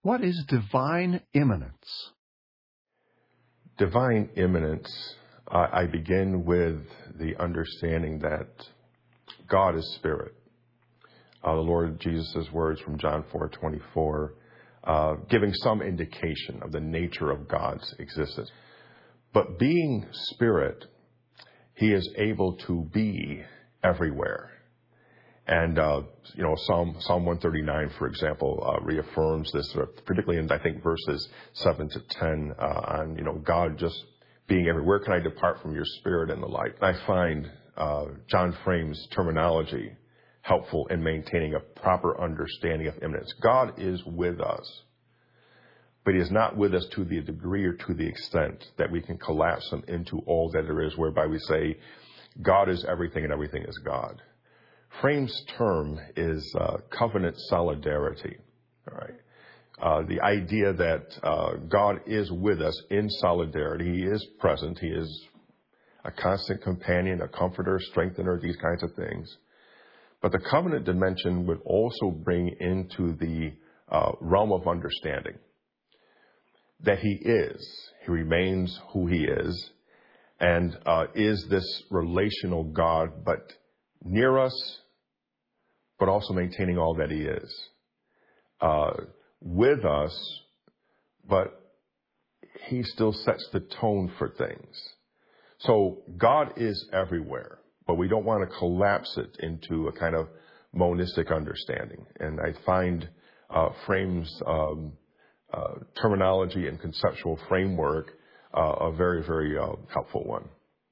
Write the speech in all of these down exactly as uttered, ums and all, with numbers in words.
What is divine immanence? Divine immanence, uh, I begin with the understanding that God is spirit. Uh, the Lord Jesus' words from John four twenty-four, uh, giving some indication of the nature of God's existence. But being spirit, he is able to be everywhere. And, uh, you know, Psalm, Psalm one thirty-nine, for example, uh, reaffirms this, uh, particularly in, I think, verses seven to ten, uh, on, you know, God just being everywhere. Where can I depart from your spirit and the like? I find uh, John Frame's terminology helpful in maintaining a proper understanding of immanence. God is with us, but he is not with us to the degree or to the extent that we can collapse him into all that there is, whereby we say God is everything and everything is God. Frame's term is uh, covenant solidarity. All right, uh, the idea that uh, God is with us in solidarity. He is present. He is a constant companion, a comforter, strengthener, these kinds of things. But the covenant dimension would also bring into the uh, realm of understanding that he is. He remains who he is, and uh, is this relational God, but near us, but also maintaining all that he is. Uh, with us, but he still sets the tone for things. So God is everywhere, but we don't want to collapse it into a kind of monistic understanding. And I find uh, Frame's um, uh, terminology and conceptual framework uh, a very, very uh, helpful one.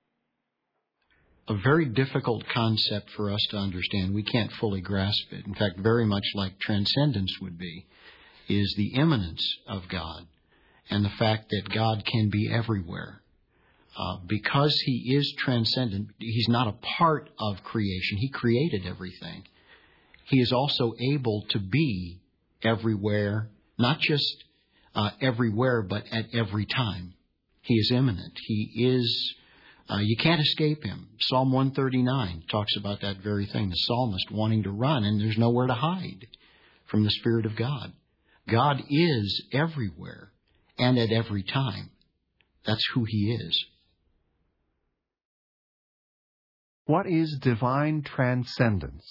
A very difficult concept for us to understand. We can't fully grasp it. In fact, very much like transcendence would be, is the immanence of God and the fact that God can be everywhere. Uh, because he is transcendent, he's not a part of creation. He created everything. He is also able to be everywhere, not just uh, everywhere, but at every time. He is immanent. He is... Uh, you can't escape him. Psalm one thirty-nine talks about that very thing, the psalmist wanting to run, and there's nowhere to hide from the Spirit of God. God is everywhere and at every time. That's who he is. What is divine transcendence?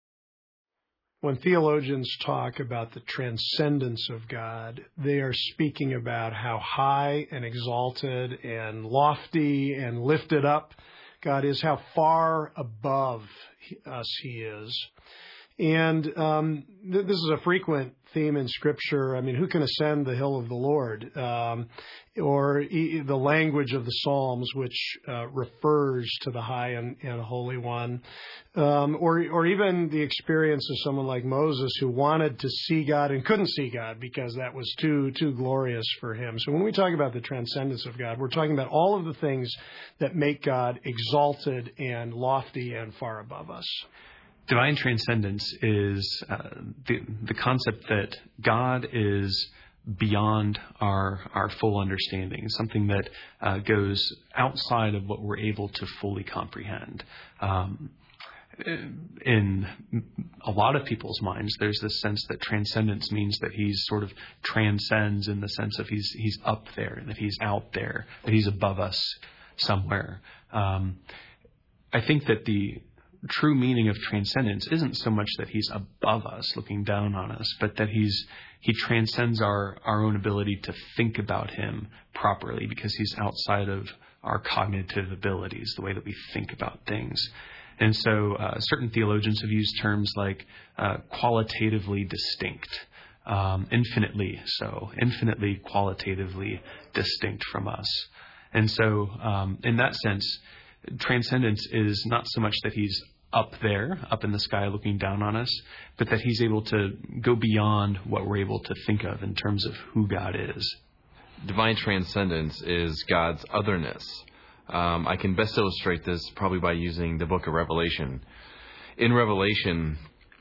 When theologians talk about the transcendence of God, they are speaking about how high and exalted and lofty and lifted up God is, how far above us he is. And um, th- this is a frequent theme in Scripture. I mean, who can ascend the hill of the Lord? Um, or e- the language of the Psalms, which uh, refers to the high and, and holy one. Um, or, or even the experience of someone like Moses, who wanted to see God and couldn't see God because that was too, too glorious for him. So when we talk about the transcendence of God, we're talking about all of the things that make God exalted and lofty and far above us. Divine transcendence is uh, the the concept that God is beyond our our full understanding, something that uh, goes outside of what we're able to fully comprehend. Um, in a lot of people's minds, there's this sense that transcendence means that he's sort of transcends in the sense of he's he's up there, that he's out there, that he's above us somewhere. Um, I think that the true meaning of transcendence isn't so much that he's above us, looking down on us, but that he's he transcends our, our own ability to think about him properly, because he's outside of our cognitive abilities, the way that we think about things. And so uh, certain theologians have used terms like uh, qualitatively distinct, um, infinitely so, infinitely qualitatively distinct from us. And so um, in that sense, transcendence is not so much that he's up there, up in the sky looking down on us, but that he's able to go beyond what we're able to think of in terms of who God is. Divine transcendence is God's otherness. Um, I can best illustrate this probably by using the book of Revelation. In Revelation,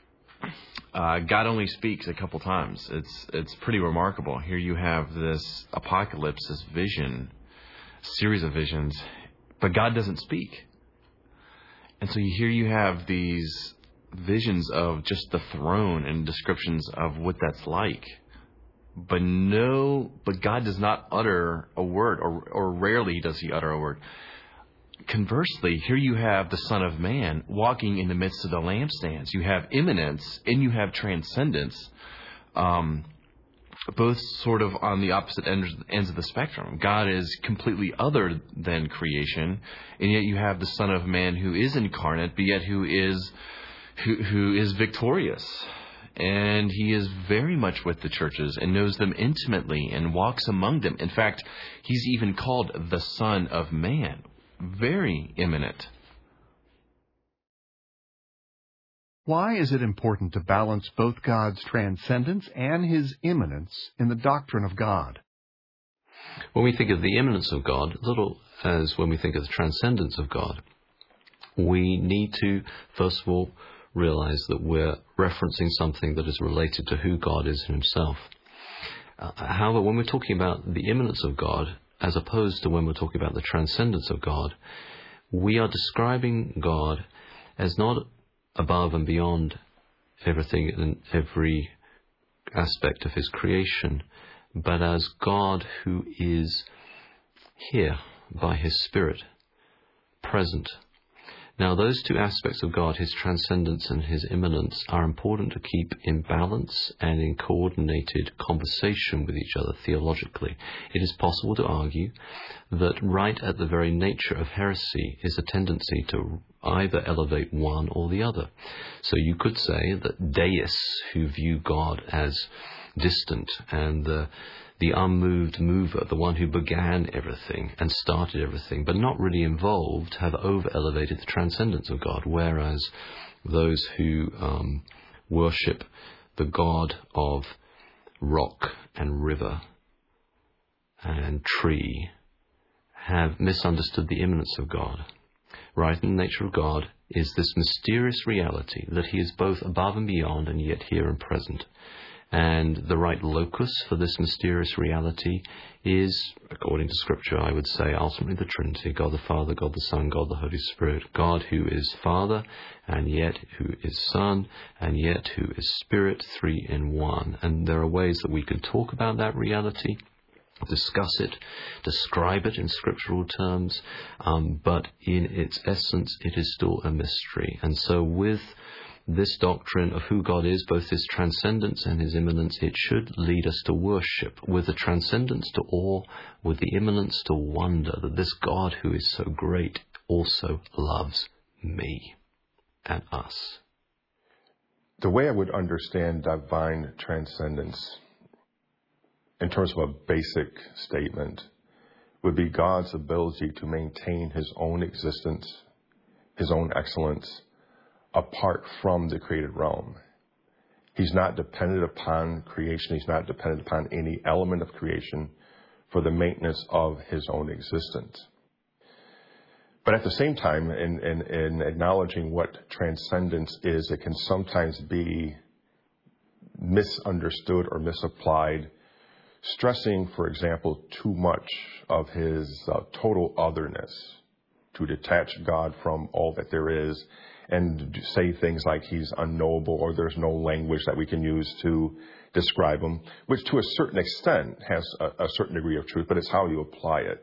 uh, God only speaks a couple times. It's it's pretty remarkable. Here you have this apocalypse, this vision, series of visions, but God doesn't speak. And so here you have these visions of just the throne and descriptions of what that's like. but no, but God does not utter a word, or, or rarely does he utter a word. Conversely, here you have the Son of Man walking in the midst of the lampstands. You have immanence and you have transcendence, um, both sort of on the opposite ends, ends of the spectrum. God is completely other than creation, and yet you have the Son of Man who is incarnate, but yet who is who, who is victorious. And he is very much with the churches and knows them intimately and walks among them. In fact, he's even called the Son of Man. Very imminent. Why is it important to balance both God's transcendence and his immanence in the doctrine of God? When we think of the immanence of God, little as when we think of the transcendence of God, we need to, first of all, realize that we're referencing something that is related to who God is himself. Uh, however, when we're talking about the immanence of God, as opposed to when we're talking about the transcendence of God, we are describing God as not above and beyond everything and every aspect of his creation, but as God who is here by his Spirit, present. Now, those two aspects of God, his transcendence and his immanence, are important to keep in balance and in coordinated conversation with each other theologically. It is possible to argue that right at the very nature of heresy is a tendency to either elevate one or the other. So you could say that deists who view God as distant and the the unmoved mover, the one who began everything and started everything, but not really involved, have over-elevated the transcendence of God, whereas those who um, worship the God of rock and river and tree have misunderstood the immanence of God. Right in the nature of God is this mysterious reality that he is both above and beyond and yet here and present. And the right locus for this mysterious reality is, according to Scripture, I would say, ultimately the Trinity, God the Father, God the Son, God the Holy Spirit. God who is Father, and yet who is Son, and yet who is Spirit, three in one. And there are ways that we can talk about that reality, discuss it, describe it in scriptural terms, um, but in its essence, it is still a mystery. And so with this doctrine of who God is, both his transcendence and his immanence, it should lead us to worship, with the transcendence to awe, with the immanence to wonder that this God who is so great also loves me and us. The way I would understand divine transcendence in terms of a basic statement would be God's ability to maintain his own existence, his own excellence, apart from the created realm. He's not dependent upon creation. He's not dependent upon any element of creation for the maintenance of his own existence. But at the same time, in, in, in acknowledging what transcendence is, it can sometimes be misunderstood or misapplied, stressing, for example, too much of his uh, total otherness, to detach God from all that there is, and say things like he's unknowable or there's no language that we can use to describe him, which to a certain extent has a, a certain degree of truth, but it's how you apply it.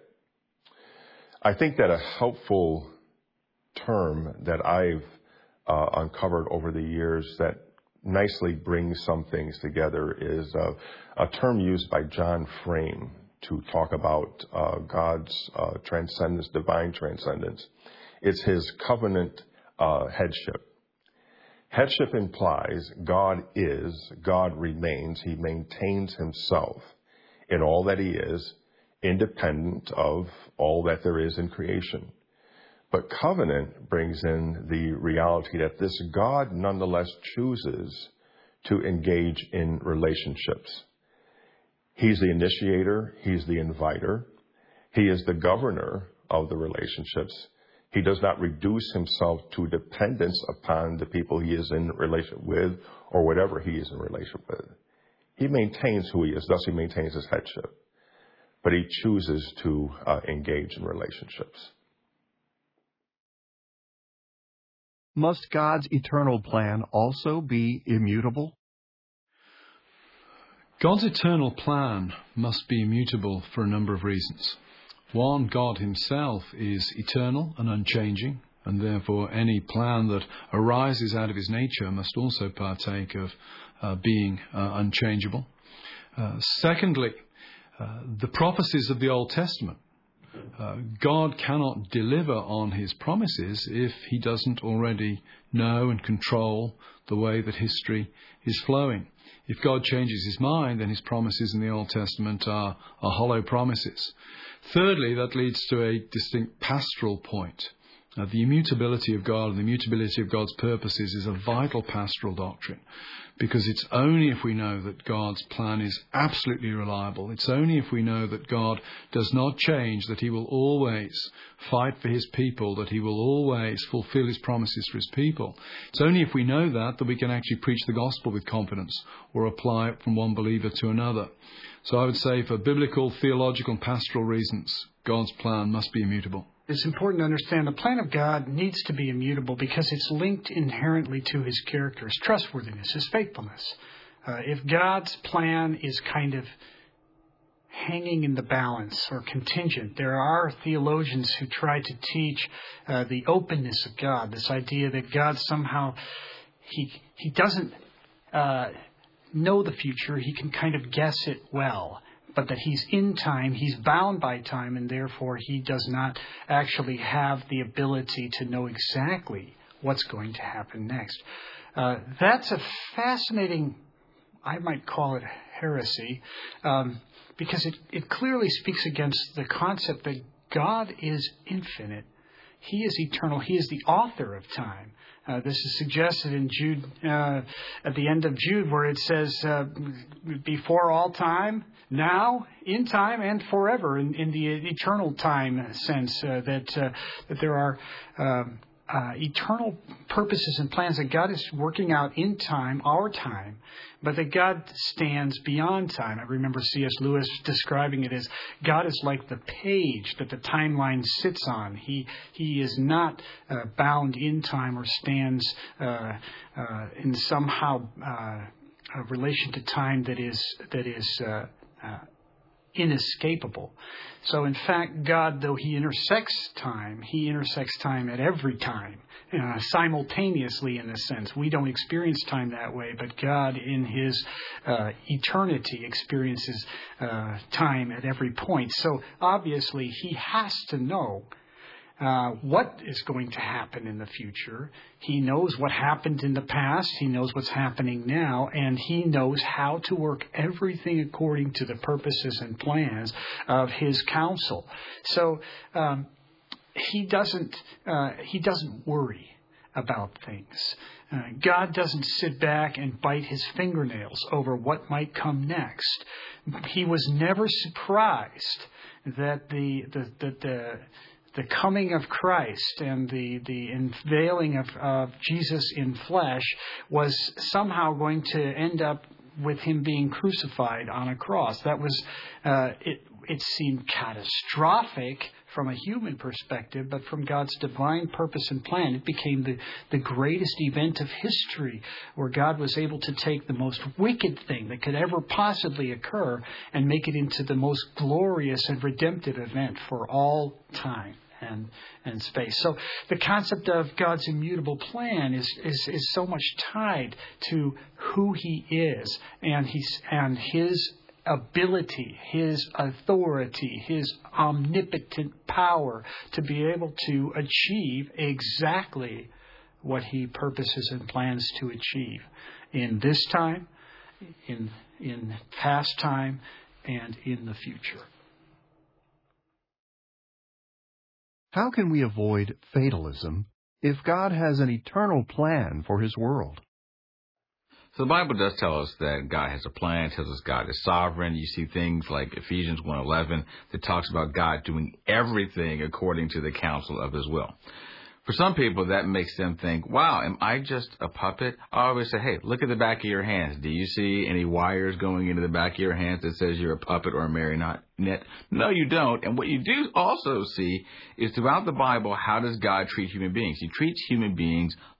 I think that a helpful term that I've uh, uncovered over the years that nicely brings some things together is uh, a term used by John Frame to talk about uh, God's uh, transcendence, divine transcendence. It's his covenant Uh, headship. Headship implies God is, God remains, he maintains himself in all that he is, independent of all that there is in creation. But covenant brings in the reality that this God nonetheless chooses to engage in relationships. He's the initiator, he's the inviter, he is the governor of the relationships. He does not reduce himself to dependence upon the people he is in relation with or whatever he is in relation with. He maintains who he is, thus he maintains his headship. But he chooses to uh, engage in relationships. Must God's eternal plan also be immutable? God's eternal plan must be immutable for a number of reasons. One, God himself is eternal and unchanging, and therefore any plan that arises out of his nature must also partake of uh, being uh, unchangeable. Uh, secondly, uh, the prophecies of the Old Testament. Uh, God cannot deliver on his promises if he doesn't already know and control the way that history is flowing. If God changes his mind, then his promises in the Old Testament are, are hollow promises. Thirdly, that leads to a distinct pastoral point. Uh, the immutability of God and the immutability of God's purposes is a vital pastoral doctrine, because it's only if we know that God's plan is absolutely reliable, it's only if we know that God does not change, that he will always fight for his people, that he will always fulfill his promises for his people. It's only if we know that that we can actually preach the gospel with confidence or apply it from one believer to another. So I would say for biblical, theological and pastoral reasons, God's plan must be immutable. It's important to understand the plan of God needs to be immutable because it's linked inherently to his character, his trustworthiness, his faithfulness. Uh, if God's plan is kind of hanging in the balance or contingent, there are theologians who try to teach uh, the openness of God, this idea that God somehow, he, he doesn't uh, know the future, he can kind of guess it well. But that he's in time, he's bound by time, and therefore he does not actually have the ability to know exactly what's going to happen next. Uh, that's a fascinating, I might call it heresy, um, because it, it clearly speaks against the concept that God is infinite. He is eternal. He is the author of time. Uh, this is suggested in Jude, uh, at the end of Jude, where it says, uh, before all time, now, in time, and forever, in, in the eternal time sense, uh, that uh, that there are um, uh, eternal purposes and plans that God is working out in time, our time, but that God stands beyond time. I remember C S Lewis describing it as God is like the page that the timeline sits on. He he is not uh, bound in time or stands uh, uh, in somehow uh, a relation to time that is that is uh, uh, inescapable. So in fact, God, though he intersects time, he intersects time at every time, uh, simultaneously in a sense. We don't experience time that way, but God in his uh, eternity experiences uh, time at every point. So obviously he has to know Uh, what is going to happen in the future. He knows what happened in the past. He knows what's happening now. And he knows how to work everything according to the purposes and plans of his counsel. So um, he doesn't uh, he doesn't worry about things. Uh, God doesn't sit back and bite his fingernails over what might come next. He was never surprised that the the the, the The coming of Christ and the, the unveiling of, of Jesus in flesh was somehow going to end up with him being crucified on a cross. That was, uh, it, it seemed catastrophic from a human perspective, but from God's divine purpose and plan, it became the, the greatest event of history, where God was able to take the most wicked thing that could ever possibly occur and make it into the most glorious and redemptive event for all time and and space. So the concept of God's immutable plan is is, is so much tied to who he is and he's and his ability, his authority, his omnipotent power to be able to achieve exactly what he purposes and plans to achieve in this time, in in past time, and in the future. How can we avoid fatalism if God has an eternal plan for his world? So the Bible does tell us that God has a plan. It tells us God is sovereign. You see things like Ephesians one eleven that talks about God doing everything according to the counsel of his will. For some people, that makes them think, wow, am I just a puppet? I always say, hey, look at the back of your hands. Do you see any wires going into the back of your hands that says you're a puppet or a marionette? No, you don't. And what you do also see is throughout the Bible, how does God treat human beings? He treats human beings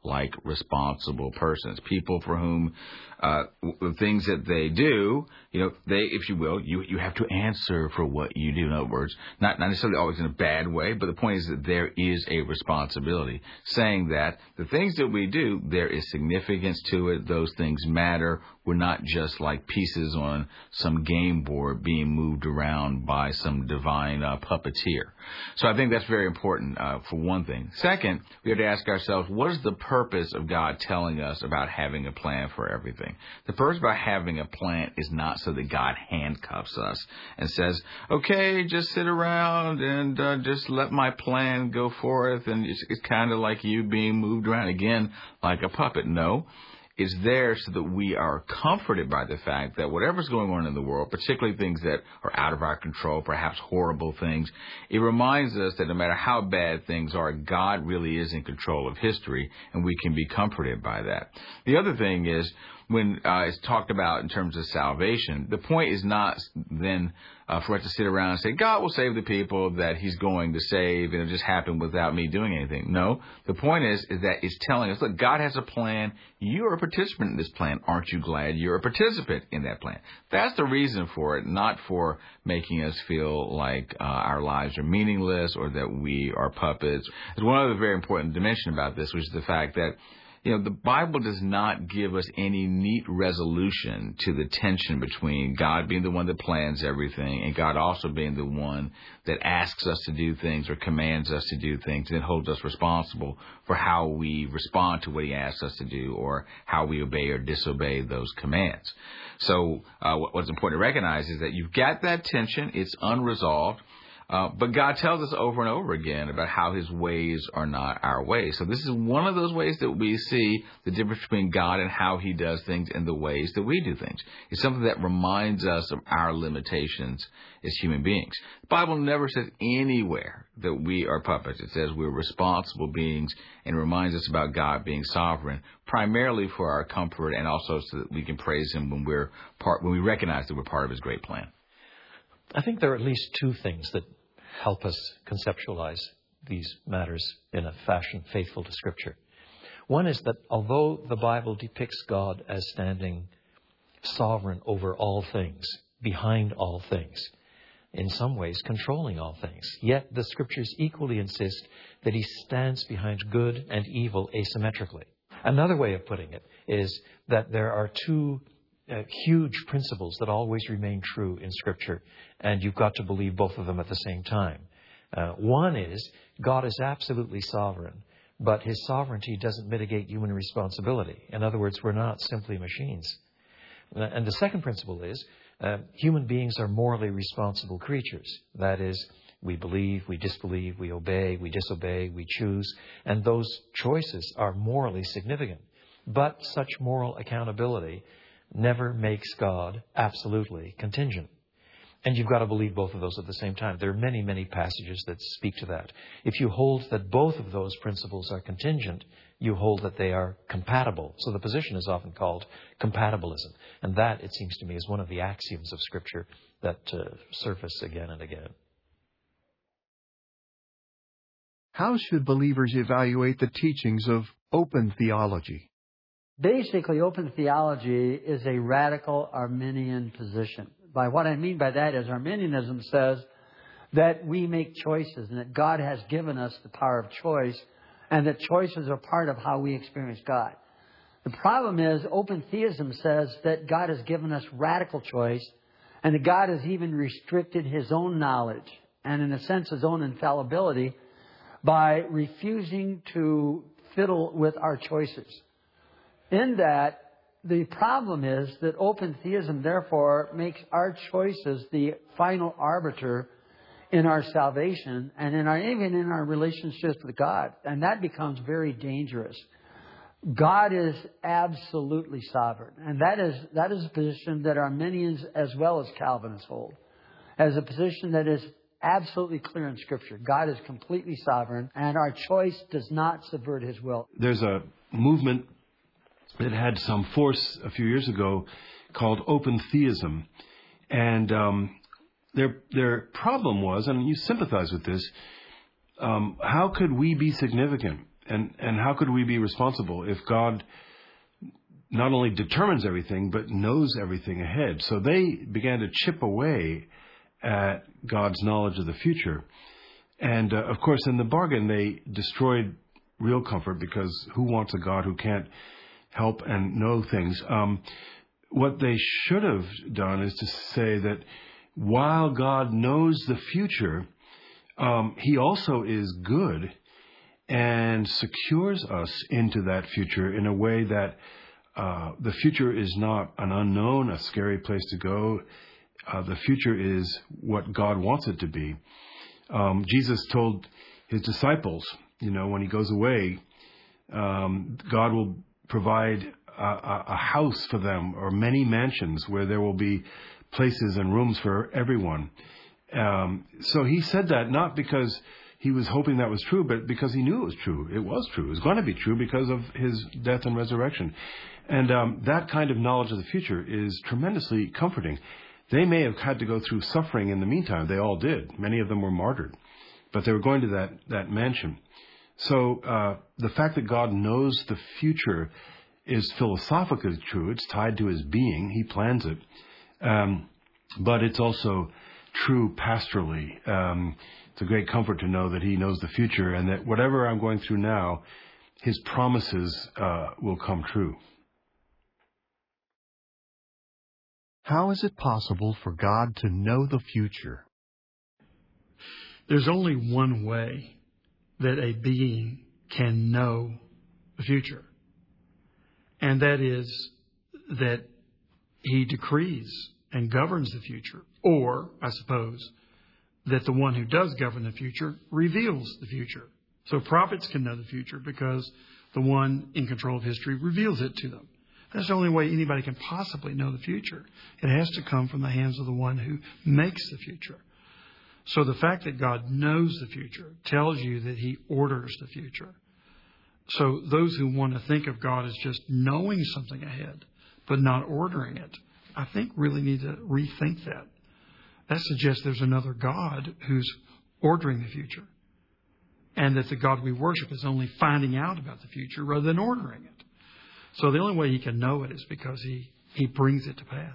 like responsible persons, people for whom uh, the things that they do, you know, they, if you will, you you have to answer for what you do. In other words, not, not necessarily always in a bad way, but the point is that there is a responsibility, saying that the things that we do, there is significance to it. Those things matter. We're not just like pieces on some game board being moved around by some divine uh, puppeteer. So I think that's very important uh, for one thing. Second, we have to ask ourselves, what is the purpose of God telling us about having a plan for everything? The purpose about having a plan is not so that God handcuffs us and says, okay, just sit around and uh, just let my plan go forth, and it's, it's kind of like you being moved around again like a puppet. No. Is there so that we are comforted by the fact that whatever's going on in the world, particularly things that are out of our control, perhaps horrible things, it reminds us that no matter how bad things are, God really is in control of history, and we can be comforted by that. The other thing is, when uh, it's talked about in terms of salvation, the point is not then uh, for us to sit around and say, God will save the people that he's going to save, and it'll just happen without me doing anything. No, the point is, is that it's telling us, look, God has a plan. You're a participant in this plan. Aren't you glad you're a participant in that plan? That's the reason for it, not for making us feel like uh, our lives are meaningless or that we are puppets. There's one other very important dimension about this, which is the fact that You know, the Bible does not give us any neat resolution to the tension between God being the one that plans everything and God also being the one that asks us to do things or commands us to do things and holds us responsible for how we respond to what he asks us to do or how we obey or disobey those commands. So uh, what's important to recognize is that you've got that tension. It's unresolved. Uh, but God tells us over and over again about how his ways are not our ways. So this is one of those ways that we see the difference between God and how he does things and the ways that we do things. It's something that reminds us of our limitations as human beings. The Bible never says anywhere that we are puppets. It says we're responsible beings and reminds us about God being sovereign, primarily for our comfort and also so that we can praise him when we're part, when we recognize that we're part of his great plan. I think there are at least two things that help us conceptualize these matters in a fashion faithful to Scripture. One is that although the Bible depicts God as standing sovereign over all things, behind all things, in some ways controlling all things, yet the Scriptures equally insist that he stands behind good and evil asymmetrically. Another way of putting it is that there are two Uh, huge principles that always remain true in Scripture, and you've got to believe both of them at the same time. Uh, one is God is absolutely sovereign, but his sovereignty doesn't mitigate human responsibility. In other words, we're not simply machines. Uh, and the second principle is uh, human beings are morally responsible creatures. That is, we believe, we disbelieve, we obey, we disobey, we choose, and those choices are morally significant. But such moral accountability never makes God absolutely contingent. And you've got to believe both of those at the same time. There are many, many passages that speak to that. If you hold that both of those principles are contingent, you hold that they are compatible. So the position is often called compatibilism. And that, it seems to me, is one of the axioms of Scripture that uh, surface again and again. How should believers evaluate the teachings of open theology? Basically, open theology is a radical Arminian position. By what I mean by that is Arminianism says that we make choices and that God has given us the power of choice and that choices are part of how we experience God. The problem is open theism says that God has given us radical choice and that God has even restricted his own knowledge and, in a sense, his own infallibility by refusing to fiddle with our choices. In that, the problem is that open theism, therefore, makes our choices the final arbiter in our salvation and in our, even in our relationships with God. And that becomes very dangerous. God is absolutely sovereign. And that is, that is a position that Arminians as well as Calvinists hold, as a position that is absolutely clear in Scripture. God is completely sovereign, and our choice does not subvert his will. There's a movement that had some force a few years ago called open theism. And um, their their problem was, and you sympathize with this, um, how could we be significant and, and how could we be responsible if God not only determines everything, but knows everything ahead? So they began to chip away at God's knowledge of the future. And, uh, of course, in the bargain, they destroyed real comfort, because who wants a God who can't help and know things? Um, what they should have done is to say that while God knows the future, um, he also is good and secures us into that future in a way that uh, the future is not an unknown, a scary place to go. Uh, the future is what God wants it to be. Um, Jesus told his disciples, you know, when he goes away, um, God will provide a, a, a house for them, or many mansions where there will be places and rooms for everyone. Um, so he said that not because he was hoping that was true, but because he knew it was true. It was true. It was going to be true because of his death and resurrection. And um, that kind of knowledge of the future is tremendously comforting. They may have had to go through suffering in the meantime. They all did. Many of them were martyred. But they were going to that, that mansion. So uh, the fact that God knows the future is philosophically true. It's tied to his being. He plans it. Um, but it's also true pastorally. Um, it's a great comfort to know that he knows the future, and that whatever I'm going through now, his promises uh, will come true. How is it possible for God to know the future? There's only one way that a being can know the future, and that is that he decrees and governs the future, or, I suppose, that the one who does govern the future reveals the future. So prophets can know the future because the one in control of history reveals it to them. That's the only way anybody can possibly know the future. It has to come from the hands of the one who makes the future. So the fact that God knows the future tells you that he orders the future. So those who want to think of God as just knowing something ahead, but not ordering it, I think really need to rethink that. That suggests there's another God who's ordering the future, and that the God we worship is only finding out about the future rather than ordering it. So the only way he can know it is because he, he brings it to pass.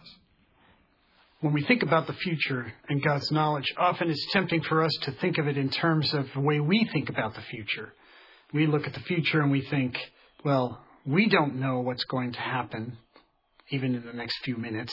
When we think about the future and God's knowledge, often it's tempting for us to think of it in terms of the way we think about the future. We look at the future and we think, well, we don't know what's going to happen, even in the next few minutes.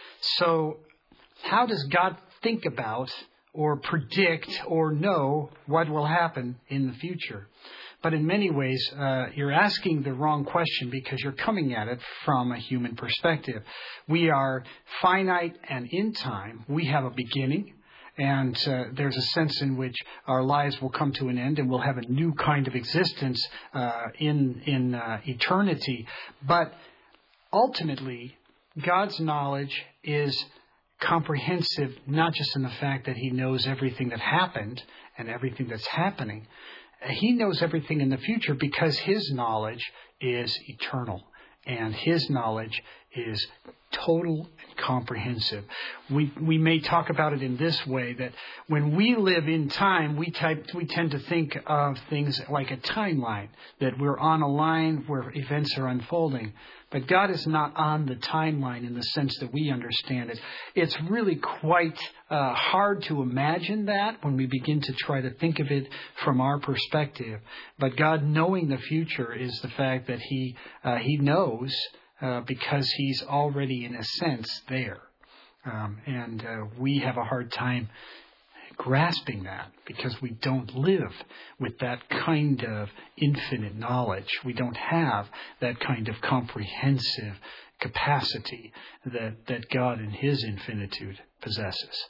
So how does God think about or predict or know what will happen in the future? But in many ways, uh, you're asking the wrong question because you're coming at it from a human perspective. We are finite and in time. We have a beginning, and uh, there's a sense in which our lives will come to an end and we'll have a new kind of existence uh, in, in uh, eternity. But ultimately, God's knowledge is comprehensive, not just in the fact that he knows everything that happened and everything that's happening. He knows everything in the future because his knowledge is eternal, and his knowledge is total and comprehensive. We we may talk about it in this way, that when we live in time, we type, we tend to think of things like a timeline, that we're on a line where events are unfolding. But God is not on the timeline in the sense that we understand it. It's really quite uh, hard to imagine that when we begin to try to think of it from our perspective. But God knowing the future is the fact that He uh, He knows uh, because He's already, in a sense, there. Um, and uh, we have a hard time grasping that because we don't live with that kind of infinite knowledge. We don't have that kind of comprehensive capacity that, that God in His infinitude possesses.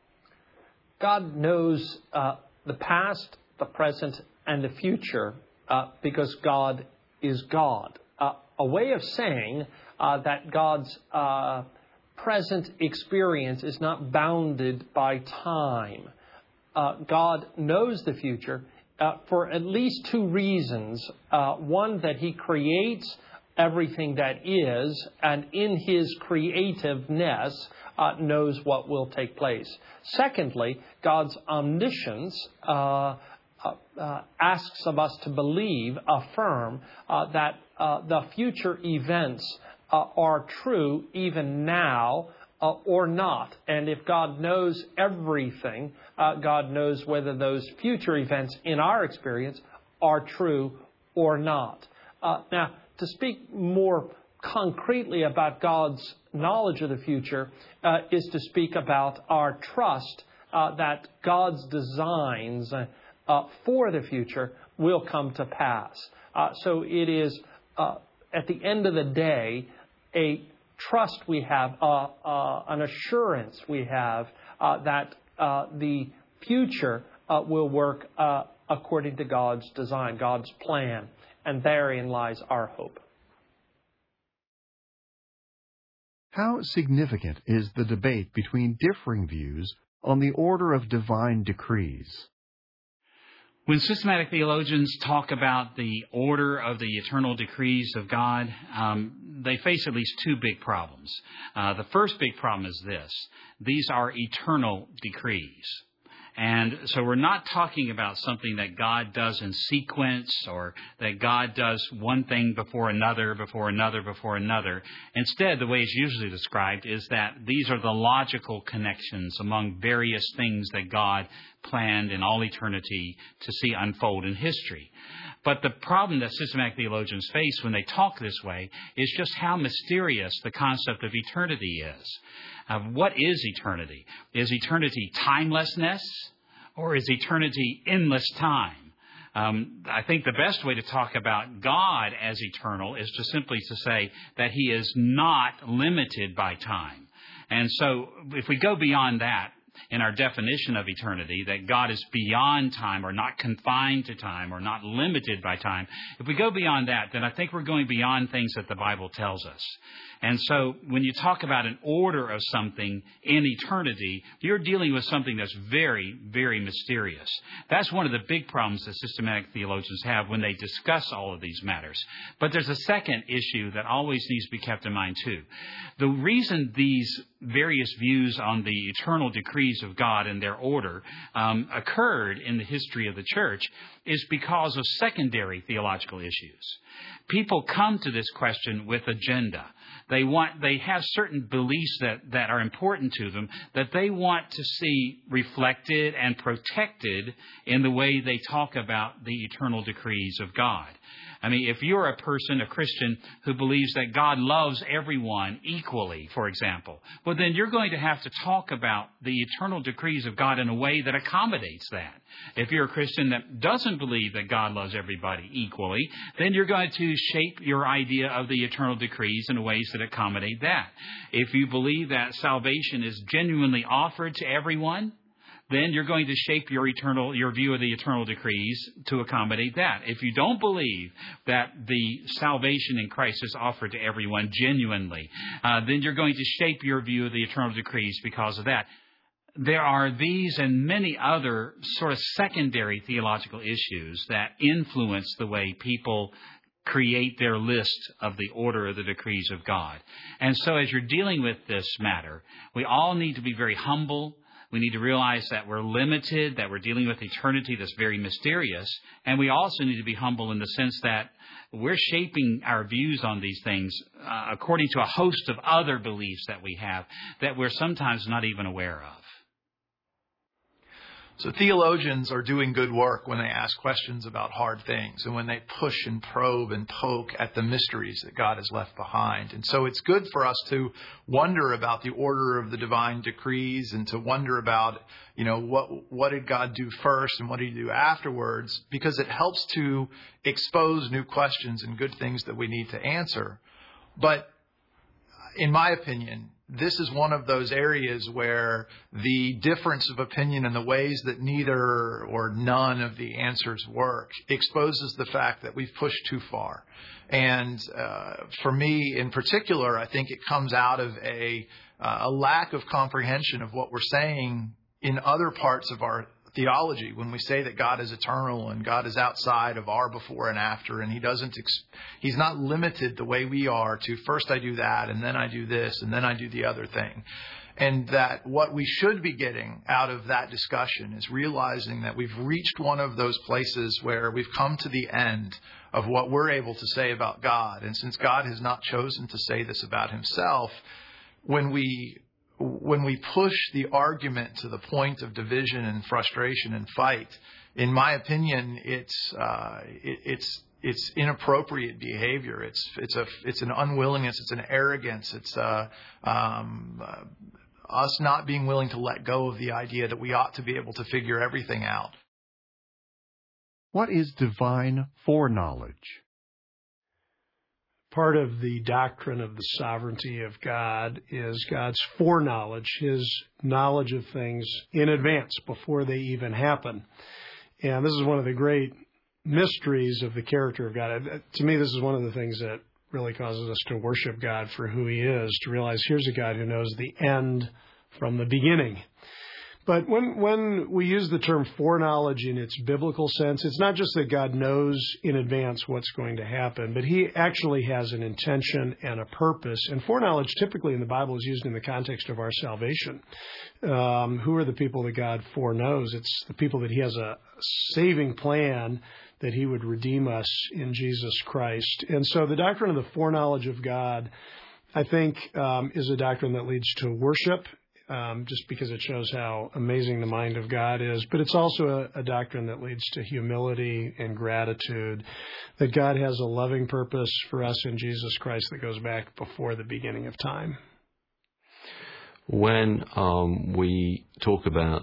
God knows uh, the past, the present, and the future uh, because God is God. Uh, a way of saying uh, that God's uh, present experience is not bounded by time. Uh, God knows the future uh, for at least two reasons. Uh, one, that He creates everything that is, and in His creativeness uh, knows what will take place. Secondly, God's omniscience uh, uh, uh, asks of us to believe, affirm, uh, that uh, the future events uh, are true even now uh, or not. And if God knows everything, uh, God knows whether those future events in our experience are true or not. Uh, now, to speak more concretely about God's knowledge of the future uh, is to speak about our trust uh, that God's designs uh, for the future will come to pass. Uh, so it is, uh, at the end of the day, a trust we have, uh, uh, an assurance we have uh, that uh, the future uh, will work uh, according to God's design, God's plan. And therein lies our hope. How significant is the debate between differing views on the order of divine decrees? When systematic theologians talk about the order of the eternal decrees of God, um, they face at least two big problems. Uh, the first big problem is this. These are eternal decrees. And so we're not talking about something that God does in sequence or that God does one thing before another, before another, before another. Instead, the way it's usually described is that these are the logical connections among various things that God planned in all eternity to see unfold in history. But the problem that systematic theologians face when they talk this way is just how mysterious the concept of eternity is. Uh, what is eternity? Is eternity timelessness, or is eternity endless time? Um, I think the best way to talk about God as eternal is to simply to say that He is not limited by time. And so if we go beyond that, in our definition of eternity, that God is beyond time or not confined to time or not limited by time, if we go beyond that, then I think we're going beyond things that the Bible tells us. And so when you talk about an order of something in eternity, you're dealing with something that's very, very mysterious. That's one of the big problems that systematic theologians have when they discuss all of these matters. But there's a second issue that always needs to be kept in mind too. The reason these various views on the eternal decrees of God and their order um, occurred in the history of the church is because of secondary theological issues. People come to this question with agenda. They want, they have certain beliefs that, that are important to them that they want to see reflected and protected in the way they talk about the eternal decrees of God. I mean, if you're a person, a Christian, who believes that God loves everyone equally, for example, well, then you're going to have to talk about the eternal decrees of God in a way that accommodates that. If you're a Christian that doesn't believe that God loves everybody equally, then you're going to shape your idea of the eternal decrees in ways that accommodate that. If you believe that salvation is genuinely offered to everyone, then you're going to shape your eternal, your view of the eternal decrees to accommodate that. If you don't believe that the salvation in Christ is offered to everyone genuinely, uh, then you're going to shape your view of the eternal decrees because of that. There are these and many other sort of secondary theological issues that influence the way people create their list of the order of the decrees of God. And so as you're dealing with this matter, we all need to be very humble. We need to realize that we're limited, that we're dealing with eternity that's very mysterious. And we also need to be humble in the sense that we're shaping our views on these things uh, according to a host of other beliefs that we have that we're sometimes not even aware of. So theologians are doing good work when they ask questions about hard things and when they push and probe and poke at the mysteries that God has left behind. And so it's good for us to wonder about the order of the divine decrees and to wonder about, you know, what what did God do first and what did He do afterwards, because it helps to expose new questions and good things that we need to answer. But in my opinion, this is one of those areas where the difference of opinion and the ways that neither or none of the answers work exposes the fact that we've pushed too far. And uh, for me in particular, I think it comes out of a, uh, a lack of comprehension of what we're saying in other parts of our theology when we say that God is eternal and God is outside of our before and after, and he doesn't ex- he's not limited the way we are to first I do that and then I do this and then I do the other thing. And that what we should be getting out of that discussion is realizing that we've reached one of those places where we've come to the end of what we're able to say about God. And since God has not chosen to say this about himself, when we when we push the argument to the point of division and frustration and fight, in my opinion, it's uh, it, it's it's inappropriate behavior. It's it's a it's an unwillingness. It's an arrogance. It's uh, um, uh, us not being willing to let go of the idea that we ought to be able to figure everything out. What is divine foreknowledge? Part of the doctrine of the sovereignty of God is God's foreknowledge, his knowledge of things in advance before they even happen. And this is one of the great mysteries of the character of God. To me, this is one of the things that really causes us to worship God for who he is, to realize here's a God who knows the end from the beginning. But when when we use the term foreknowledge in its biblical sense, it's not just that God knows in advance what's going to happen, but he actually has an intention and a purpose. And foreknowledge typically in the Bible is used in the context of our salvation. Um, who are the people that God foreknows? It's the people that he has a saving plan that he would redeem us in Jesus Christ. And so the doctrine of the foreknowledge of God, I think, um, is a doctrine that leads to worship, um, just because it shows how amazing the mind of God is. But it's also a, a doctrine that leads to humility and gratitude, that God has a loving purpose for us in Jesus Christ that goes back before the beginning of time. When um, we talk about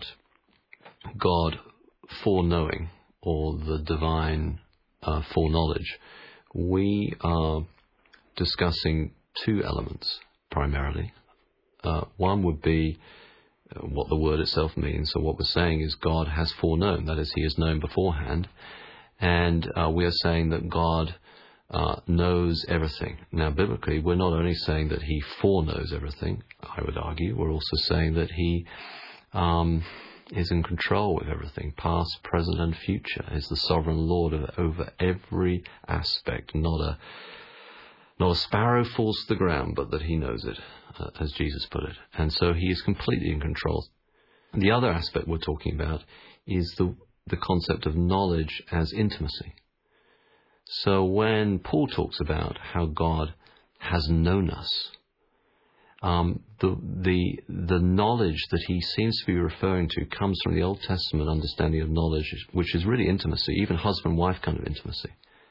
God foreknowing, or the divine uh, foreknowledge, we are discussing two elements primarily. Uh, one would be uh, what the word itself means. So what we're saying is God has foreknown, that is, he is known beforehand. And uh, we are saying that God uh, knows everything. Now, biblically, we're not only saying that he foreknows everything, I would argue, we're also saying that he um, is in control of everything, past, present, and future, is the sovereign Lord of, over every aspect. Not a not a sparrow falls to the ground, but that he knows it, uh, as Jesus put it. And so he is completely in control. And the other aspect we're talking about is the the concept of knowledge as intimacy. So when Paul talks about how God has known us, Um, the the the knowledge that he seems to be referring to comes from the Old Testament understanding of knowledge, which is really intimacy, even husband-wife kind of intimacy.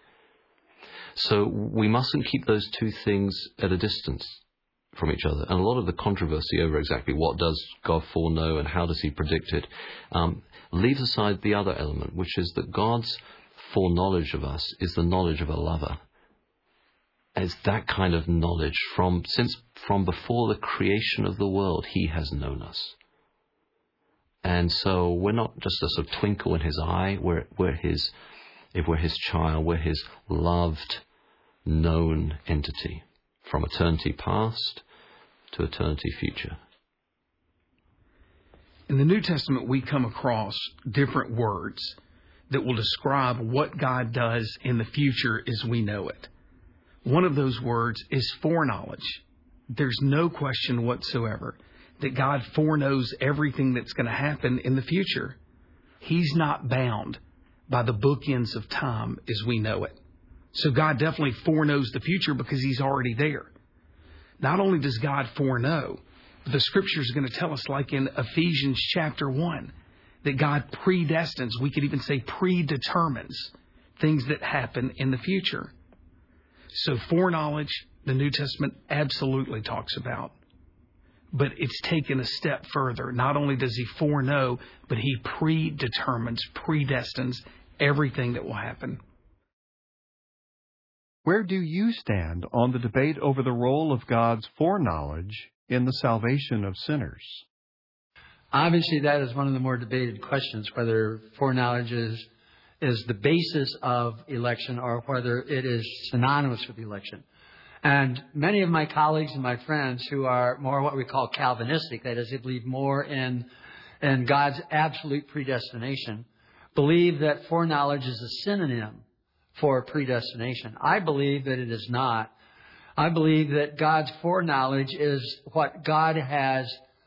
So we mustn't keep those two things at a distance from each other. And a lot of the controversy over exactly what does God foreknow and how does he predict it um, leaves aside the other element, which is that God's foreknowledge of us is the knowledge of a lover. It's that kind of knowledge from since from before the creation of the world, he has known us. And so we're not just a sort of twinkle in his eye. We're, we're his, if we're his child, we're his loved, known entity from eternity past to eternity future. In the New Testament, we come across different words that will describe what God does in the future as we know it. One of those words is foreknowledge. There's no question whatsoever that God foreknows everything that's going to happen in the future. He's not bound by the bookends of time as we know it. So God definitely foreknows the future because he's already there. Not only does God foreknow, but the Scripture is going to tell us, like in Ephesians chapter one, that God predestines, we could even say predetermines, things that happen in the future. So foreknowledge, the New Testament absolutely talks about. But it's taken a step further. Not only does he foreknow, but he predetermines, predestines everything that will happen. Where do you stand on the debate over the role of God's foreknowledge in the salvation of sinners? Obviously, that is one of the more debated questions, whether foreknowledge is is the basis of election or whether it is synonymous with election. And many of my colleagues and my friends who are more what we call Calvinistic, that is, they believe more in, in God's absolute predestination, believe that foreknowledge is a synonym for predestination. I believe that it is not. I believe that God's foreknowledge is what God has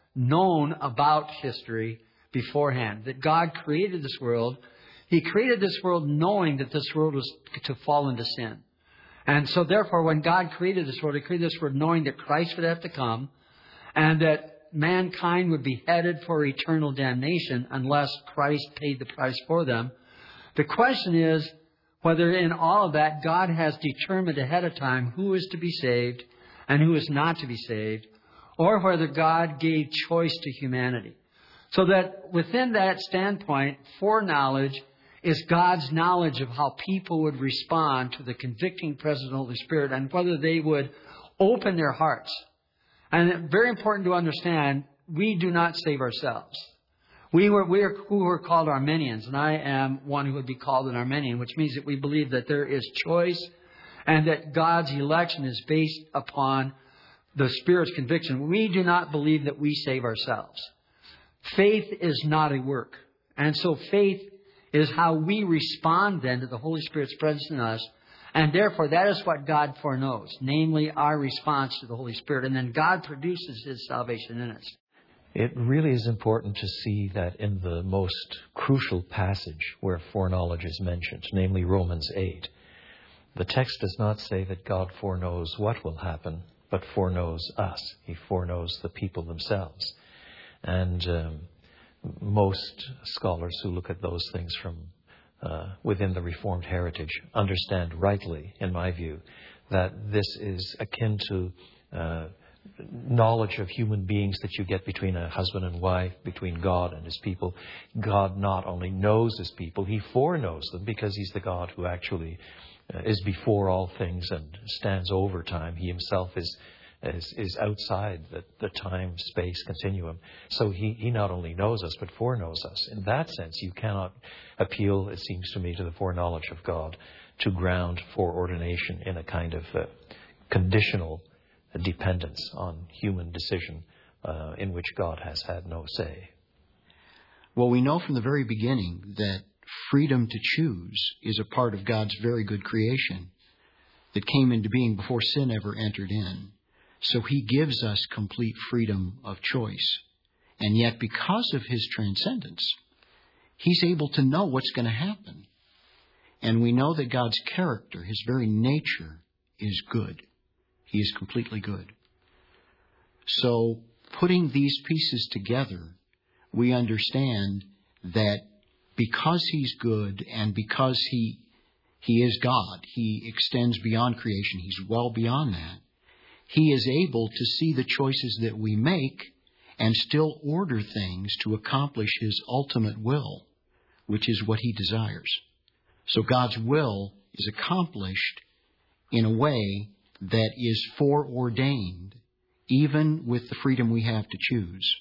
known about history beforehand. That God created this world. He created this world knowing that this world was to fall into sin. And so therefore, when God created this world, He created this world knowing that Christ would have to come and that mankind would be headed for eternal damnation unless Christ paid the price for them. The question is whether in all of that God has determined ahead of time who is to be saved and who is not to be saved, or whether God gave choice to humanity. So that within that standpoint, foreknowledge is God's knowledge of how people would respond to the convicting presence of the Holy Spirit and whether they would open their hearts. And very important to understand, we do not save ourselves. We were, we are who were called Arminians, and I am one who would be called an Arminian, which means that we believe that there is choice and that God's election is based upon the Spirit's conviction. We do not believe that we save ourselves. Faith is not a work. And so faith is how we respond then to the Holy Spirit's presence in us. And therefore, that is what God foreknows, namely our response to the Holy Spirit. And then God produces His salvation in us. It really is important to see that in the most crucial passage where foreknowledge is mentioned, namely Romans eight, the text does not say that God foreknows what will happen, but foreknows us. He foreknows the people themselves. And um, most scholars who look at those things from uh, within the Reformed heritage understand rightly, in my view, that this is akin to uh, knowledge of human beings that you get between a husband and wife, between God and His people. God not only knows His people, He foreknows them because He's the God who actually uh, is before all things and stands over time. He Himself is is, is outside the, the time-space continuum. So he, he not only knows us, but foreknows us. In that sense, you cannot appeal, it seems to me, to the foreknowledge of God to ground foreordination in a kind of uh, conditional dependence on human decision uh, in which God has had no say. Well, we know from the very beginning that freedom to choose is a part of God's very good creation that came into being before sin ever entered in. So He gives us complete freedom of choice. And yet, because of His transcendence, He's able to know what's going to happen. And we know that God's character, His very nature, is good. He is completely good. So, putting these pieces together, we understand that because He's good and because He He is God, He extends beyond creation, He's well beyond that, He is able to see the choices that we make and still order things to accomplish His ultimate will, which is what He desires. So God's will is accomplished in a way that is foreordained, even with the freedom we have to choose.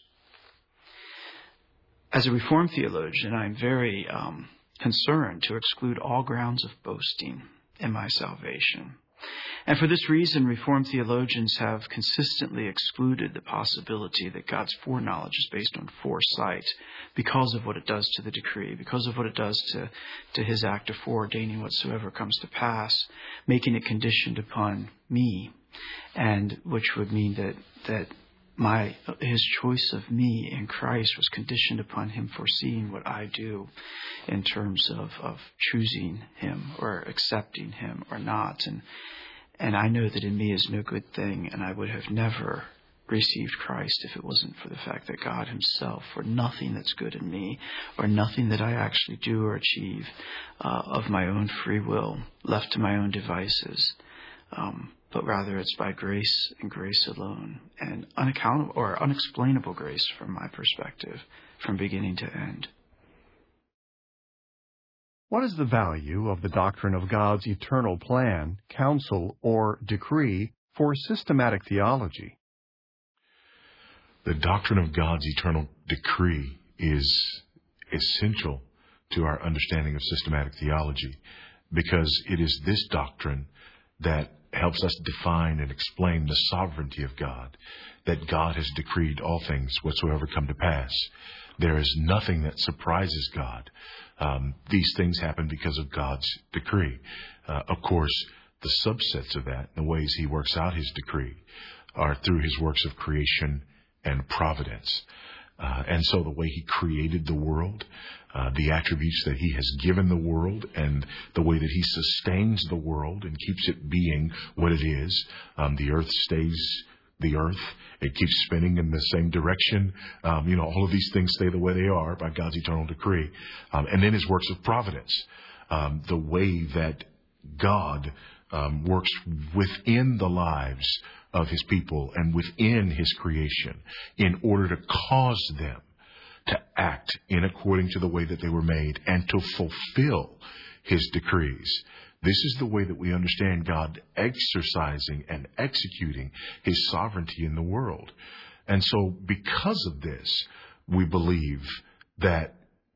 As a Reformed theologian, I'm very um, concerned to exclude all grounds of boasting in my salvation. And for this reason, Reformed theologians have consistently excluded the possibility that God's foreknowledge is based on foresight because of what it does to the decree, because of what it does to, to His act of foreordaining whatsoever comes to pass, making it conditioned upon me, and which would mean that that my His choice of me in Christ was conditioned upon Him foreseeing what I do in terms of, of choosing Him or accepting Him or not. And and I know that in me is no good thing, and I would have never received Christ if it wasn't for the fact that God Himself, for nothing that's good in me or nothing that I actually do or achieve uh, of my own free will, left to my own devices, um, but rather it's by grace and grace alone, and unaccountable or unexplainable grace from my perspective, from beginning to end. What is the value of the doctrine of God's eternal plan, counsel, or decree for systematic theology? The doctrine of God's eternal decree is essential to our understanding of systematic theology because it is this doctrine that helps us define and explain the sovereignty of God, that God has decreed all things whatsoever come to pass. There is nothing that surprises God. Um, these things happen because of God's decree. Uh, of course, the subsets of that, the ways He works out His decree, are through His works of creation and providence. Uh, and so the way he created the world, uh, the attributes that he has given the world, and the way that he sustains the world and keeps it being what it is. Um, the earth stays the earth. It keeps spinning in the same direction. Um, you know, all of these things stay the way they are by God's eternal decree. Um, and then his works of providence, um, the way that God um, works within the lives of his people and within his creation in order to cause them to act in according to the way that they were made and to fulfill his decrees. This is the way that we understand God exercising and executing his sovereignty in the world. And so because of this, we believe that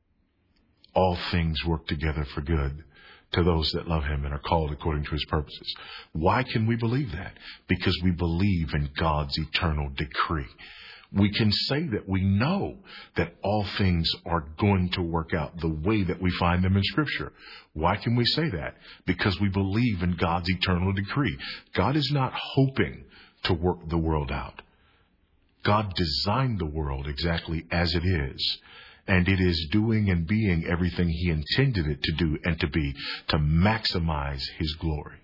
all things work together for good to those that love him and are called according to his purposes. Why can we believe that? Because we believe in God's eternal decree. We can say that we know that all things are going to work out the way that we find them in Scripture. Why can we say that? Because we believe in God's eternal decree. God is not hoping to work the world out. God designed the world exactly as it is. And it is doing and being everything he intended it to do and to be, to maximize his glory.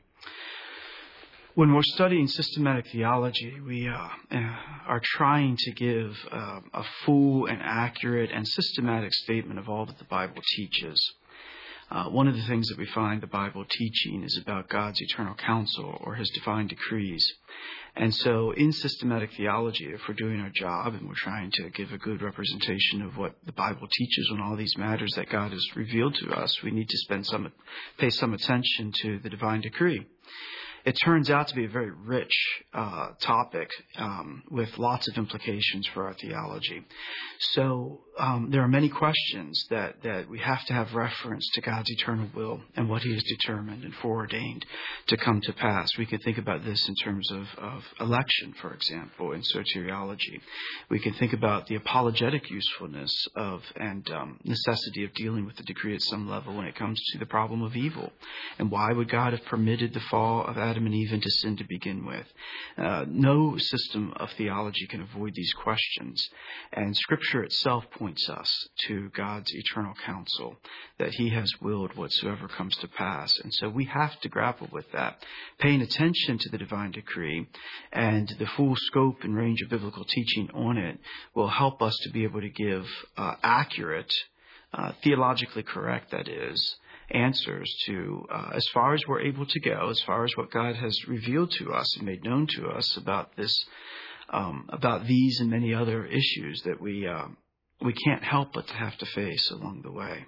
When we're studying systematic theology, we uh, are trying to give uh, a full and accurate and systematic statement of all that the Bible teaches. Uh, one of the things that we find the Bible teaching is about God's eternal counsel or his divine decrees. And so in systematic theology, if we're doing our job and we're trying to give a good representation of what the Bible teaches on all these matters that God has revealed to us, we need to spend some, pay some attention to the divine decree. It turns out to be a very rich uh, topic um, with lots of implications for our theology. So um, there are many questions that, that we have to have reference to God's eternal will and what he has determined and foreordained to come to pass. We could think about this in terms of, of election, for example, in soteriology. We can think about the apologetic usefulness of and um, necessity of dealing with the decree at some level when it comes to the problem of evil. And why would God have permitted the fall of Adam and Eve into sin to begin with? Uh, no system of theology can avoid these questions. And Scripture itself points us to God's eternal counsel, that he has willed whatsoever comes to pass. And so we have to grapple with that, paying attention to the divine decree, and the full scope and range of biblical teaching on it will help us to be able to give uh, accurate, uh, theologically correct, that is, answers to, uh, as far as we're able to go, as far as what God has revealed to us and made known to us about this, um, about these and many other issues that we uh, we can't help but to have to face along the way.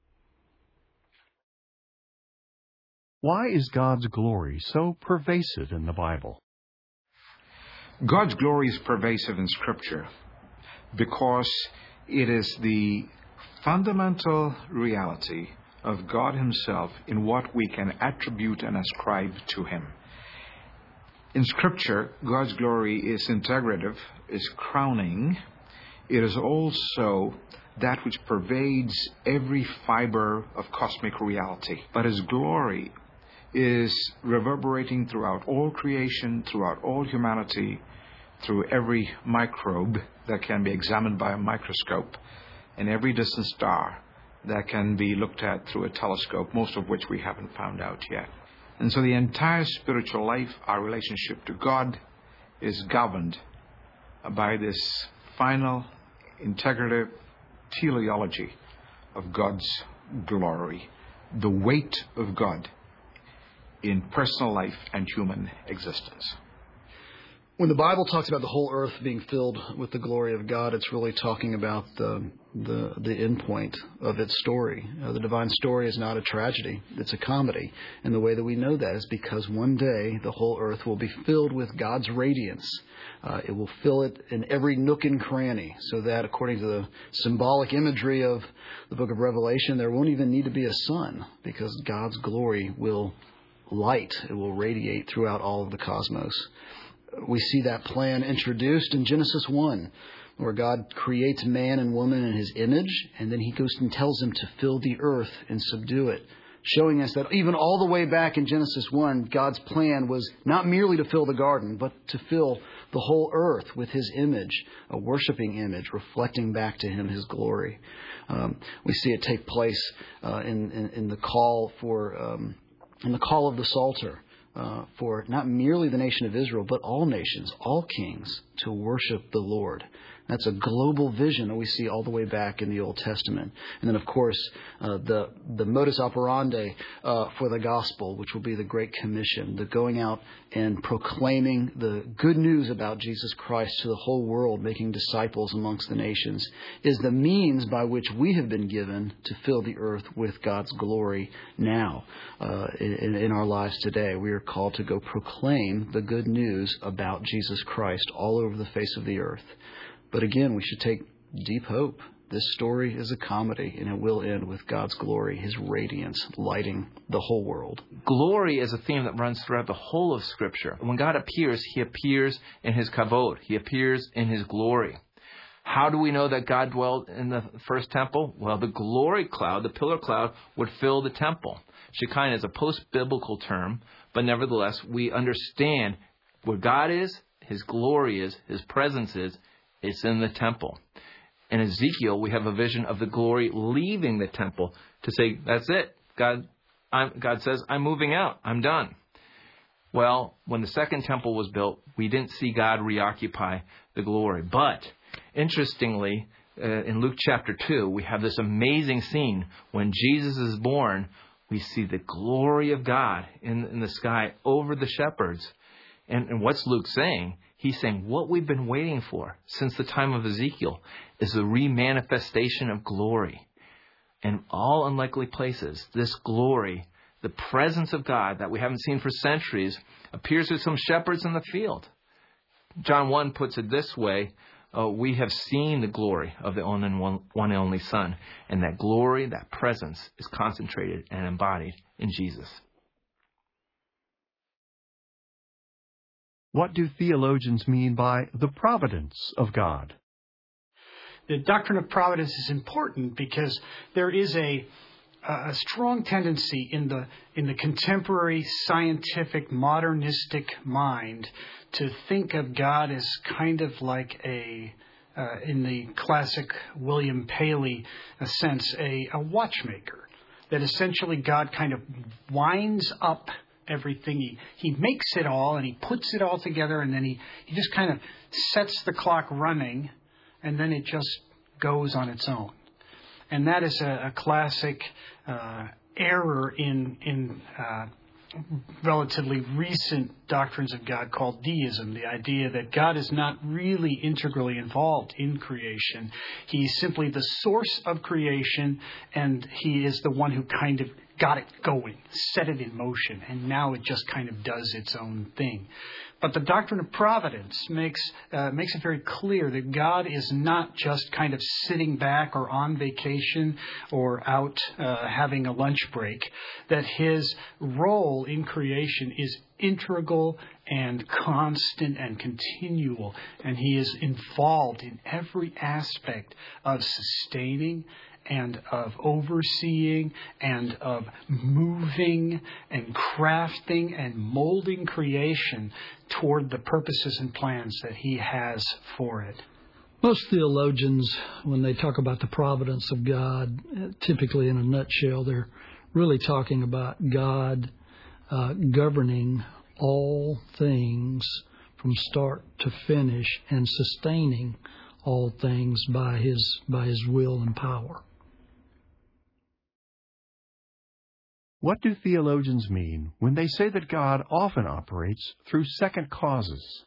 Why is God's glory so pervasive in the Bible? God's glory is pervasive in Scripture because it is the fundamental reality of God himself in what we can attribute and ascribe to him. In Scripture, God's glory is integrative, is crowning. It is also that which pervades every fiber of cosmic reality. But his glory is reverberating throughout all creation, throughout all humanity, through every microbe that can be examined by a microscope, and every distant star that can be looked at through a telescope, most of which we haven't found out yet. And so the entire spiritual life, our relationship to God, is governed by this final integrative teleology of God's glory, the weight of God in personal life and human existence. When the Bible talks about the whole earth being filled with the glory of God, it's really talking about the the, the end point of its story. Uh, the divine story is not a tragedy. It's a comedy. And the way that we know that is because one day the whole earth will be filled with God's radiance. Uh, it will fill it in every nook and cranny, so that according to the symbolic imagery of the book of Revelation, there won't even need to be a sun, because God's glory will light. It will radiate throughout all of the cosmos. We see that plan introduced in Genesis one, where God creates man and woman in his image, and then he goes and tells them to fill the earth and subdue it, showing us that even all the way back in Genesis one, God's plan was not merely to fill the garden, but to fill the whole earth with His image, a worshiping image, reflecting back to Him His glory. Um, we see it take place uh, in, in, in the call for um, in the call of the Psalter uh, for not merely the nation of Israel, but all nations, all kings, to worship the Lord. That's a global vision that we see all the way back in the Old Testament. And then, of course, uh, the the modus operandi uh, for the gospel, which will be the Great Commission, the going out and proclaiming the good news about Jesus Christ to the whole world, making disciples amongst the nations, is the means by which we have been given to fill the earth with God's glory now uh, in, in our lives today. We are called to go proclaim the good news about Jesus Christ all over the face of the earth. But again, we should take deep hope. This story is a comedy, and it will end with God's glory, His radiance, lighting the whole world. Glory is a theme that runs throughout the whole of Scripture. When God appears, He appears in His kavod. He appears in His glory. How do we know that God dwelled in the first temple? Well, the glory cloud, the pillar cloud, would fill the temple. Shekinah is a post-biblical term, but nevertheless, we understand where God is, His glory is, His presence is. It's in the temple. In Ezekiel, we have a vision of the glory leaving the temple to say, that's it. God, I'm, God says, I'm moving out. I'm done. Well, when the second temple was built, we didn't see God reoccupy the glory. But, interestingly, uh, in Luke chapter two, we have this amazing scene. When Jesus is born, we see the glory of God in, in the sky over the shepherds. And, and what's Luke saying? He's saying what we've been waiting for since the time of Ezekiel is the remanifestation of glory. In all unlikely places, this glory, the presence of God that we haven't seen for centuries, appears to some shepherds in the field. John one puts it this way, uh, we have seen the glory of the only one, one and only Son. And that glory, that presence, is concentrated and embodied in Jesus. What do theologians mean by the providence of God? The doctrine of providence is important because there is a, a strong tendency in the in the contemporary scientific modernistic mind to think of God as kind of like a, uh, in the classic William Paley sense, a, a watchmaker. That essentially God kind of winds up everything. He, he makes it all and He puts it all together, and then he, he just kind of sets the clock running, and then it just goes on its own. And that is a, a classic uh, error in in uh, relatively recent doctrines of God called deism, the idea that God is not really integrally involved in creation. He's simply the source of creation, and He is the one who kind of got it going, set it in motion, and now it just kind of does its own thing. But the doctrine of providence makes uh, makes it very clear that God is not just kind of sitting back or on vacation or out uh, having a lunch break, that His role in creation is integral and constant and continual, and He is involved in every aspect of sustaining and of overseeing and of moving and crafting and molding creation toward the purposes and plans that He has for it. Most theologians, when they talk about the providence of God, typically in a nutshell, they're really talking about God uh, governing all things from start to finish and sustaining all things by His by His will and power. What do theologians mean when they say that God often operates through second causes?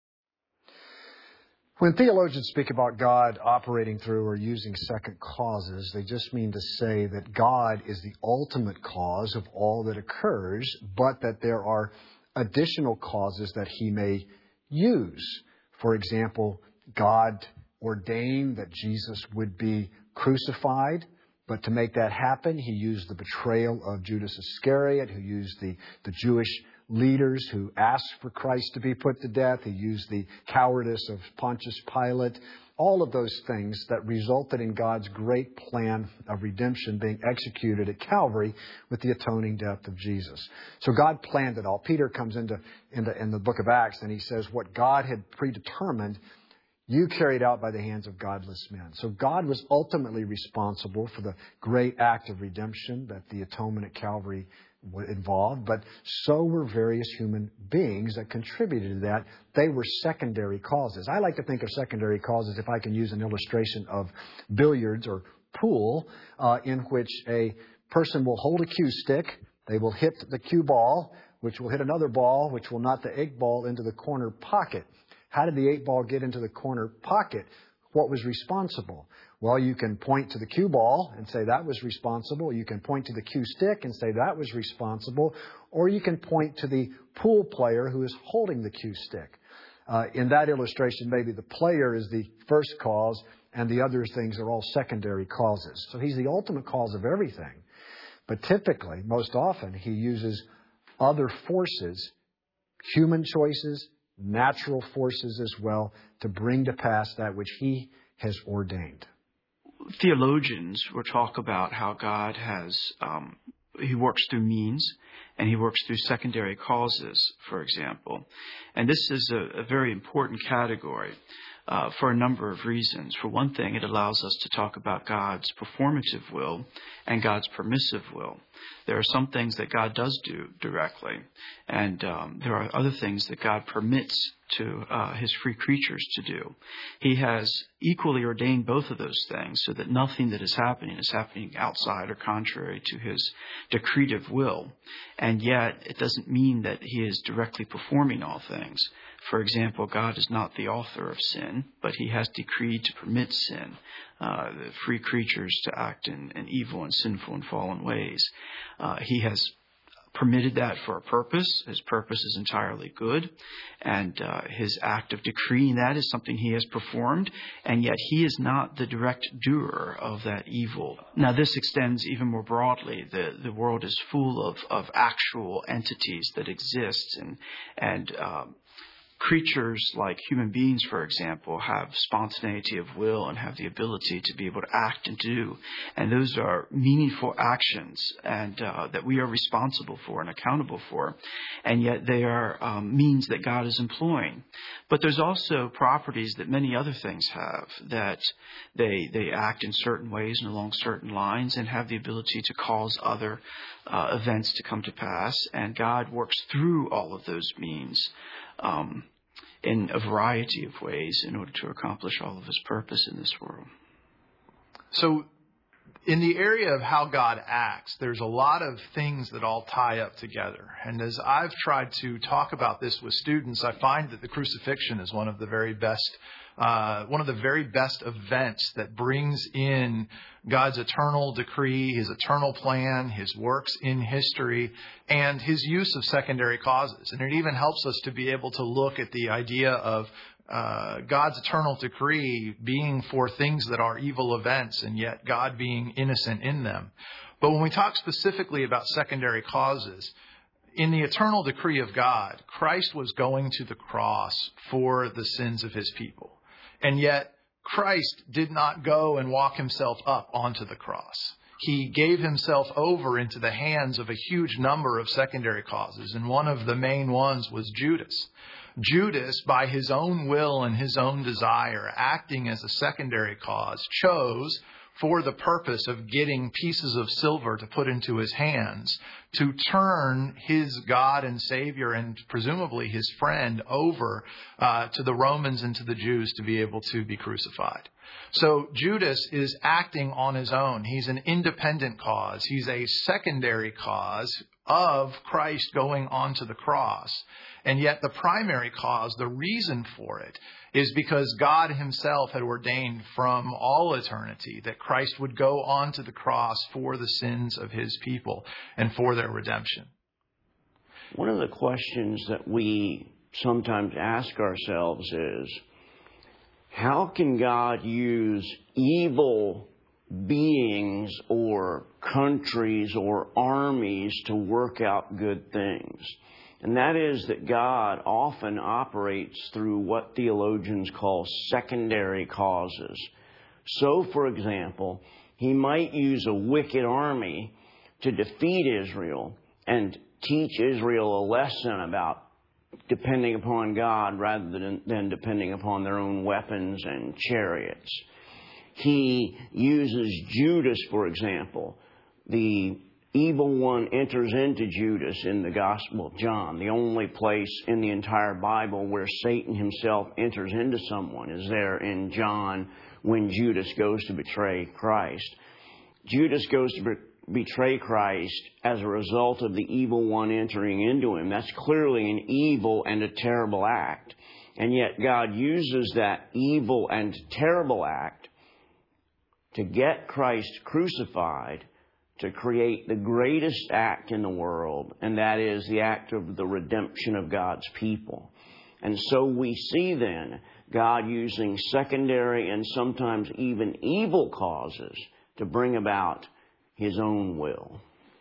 When theologians speak about God operating through or using second causes, they just mean to say that God is the ultimate cause of all that occurs, but that there are additional causes that He may use. For example, God ordained that Jesus would be crucified. But to make that happen, He used the betrayal of Judas Iscariot, who used the, the Jewish leaders who asked for Christ to be put to death. He used the cowardice of Pontius Pilate all of those things that resulted in God's great plan of redemption being executed at Calvary with the atoning death of Jesus. So God planned it all. Peter comes into, into in the book of Acts and he says what God had predetermined, you carried out by the hands of godless men. So God was ultimately responsible for the great act of redemption that the atonement at Calvary involved, but so were various human beings that contributed to that. They were secondary causes. I like to think of secondary causes, if I can use an illustration of billiards or pool, uh, in which a person will hold a cue stick, they will hit the cue ball, which will hit another ball, which will knock the eight ball into the corner pocket. How did the eight ball get into the corner pocket? What was responsible? Well, you can point to the cue ball and say that was responsible. You can point to the cue stick and say that was responsible. Or you can point to the pool player who is holding the cue stick. Uh, in that illustration, maybe the player is the first cause and the other things are all secondary causes. So he's the ultimate cause of everything. But typically, most often, he uses other forces, human choices, natural forces as well, to bring to pass that which he has ordained. Theologians will talk about how God has, um, he works through means and he works through secondary causes, for example. And this is a, a very important category uh, for a number of reasons. For one thing, it allows us to talk about God's performative will and God's permissive will. There are some things that God does do directly, and um, there are other things that God permits to uh, his free creatures to do. He has equally ordained both of those things so that nothing that is happening is happening outside or contrary to his decretive will. And yet, it doesn't mean that he is directly performing all things. For example, God is not the author of sin, but he has decreed to permit sin, uh, the free creatures to act in, in evil and sinful and fallen ways. Uh, he has permitted that for a purpose. His purpose is entirely good, and uh, his act of decreeing that is something he has performed, and yet he is not the direct doer of that evil. Now, this extends even more broadly. The the world is full of, of actual entities that exist, and and um, creatures like human beings, for example, have spontaneity of will and have the ability to be able to act and do. And those are meaningful actions and uh, that we are responsible for and accountable for. And yet they are um, means that God is employing. But there's also properties that many other things have, that they they act in certain ways and along certain lines and have the ability to cause other uh, events to come to pass. And God works through all of those means Um, in a variety of ways in order to accomplish all of his purpose in this world. So in the area of how God acts, there's a lot of things that all tie up together. And as I've tried to talk about this with students, I find that the crucifixion is one of the very best Uh, one of the very best events that brings in God's eternal decree, his eternal plan, his works in history, and his use of secondary causes. And it even helps us to be able to look at the idea of uh, God's eternal decree being for things that are evil events, and yet God being innocent in them. But when we talk specifically about secondary causes, in the eternal decree of God, Christ was going to the cross for the sins of his people. And yet, Christ did not go and walk himself up onto the cross. He gave himself over into the hands of a huge number of secondary causes. And one of the main ones was Judas. Judas, by his own will and his own desire, acting as a secondary cause, chose, for the purpose of getting pieces of silver to put into his hands, to turn his God and Savior and presumably his friend over uh, to the Romans and to the Jews to be able to be crucified. So Judas is acting on his own. He's an independent cause. He's a secondary cause of Christ going onto the cross. And yet the primary cause, the reason for it, is because God himself had ordained from all eternity that Christ would go onto the cross for the sins of his people and for their redemption. One of the questions that we sometimes ask ourselves is, how can God use evil beings or countries or armies to work out good things? And that is that God often operates through what theologians call secondary causes. So, for example, He might use a wicked army to defeat Israel and teach Israel a lesson about depending upon God rather than, than depending upon their own weapons and chariots. He uses Judas, for example. The evil one enters into Judas in the Gospel of John. The only place in the entire Bible where Satan himself enters into someone is there in John when Judas goes to betray Christ. Judas goes to be- betray Christ as a result of the evil one entering into him. That's clearly an evil and a terrible act. And yet God uses that evil and terrible act to get Christ crucified to create the greatest act in the world, and that is the act of the redemption of God's people. And so we see then God using secondary and sometimes even evil causes to bring about His own will.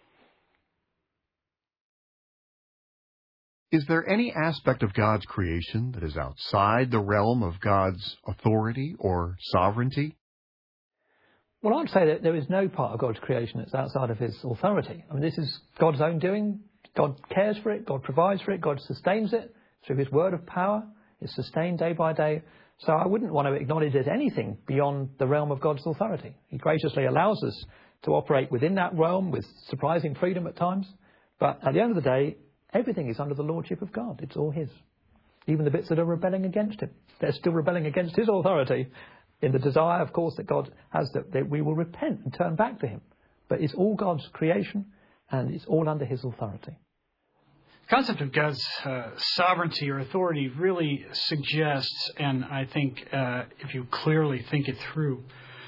Is there any aspect of God's creation that is outside the realm of God's authority or sovereignty? Well, I'd say that there is no part of God's creation that's outside of His authority. I mean, this is God's own doing. God cares for it. God provides for it. God sustains it through His word of power. It's sustained day by day. So I wouldn't want to acknowledge it as anything beyond the realm of God's authority. He graciously allows us to operate within that realm with surprising freedom at times. But at the end of the day, everything is under the lordship of God. It's all His. Even the bits that are rebelling against Him. They're still rebelling against His authority, in the desire, of course, that God has that, that we will repent and turn back to Him. But it's all God's creation, and it's all under His authority. The concept of God's uh, sovereignty or authority really suggests, and I think uh, if you clearly think it through,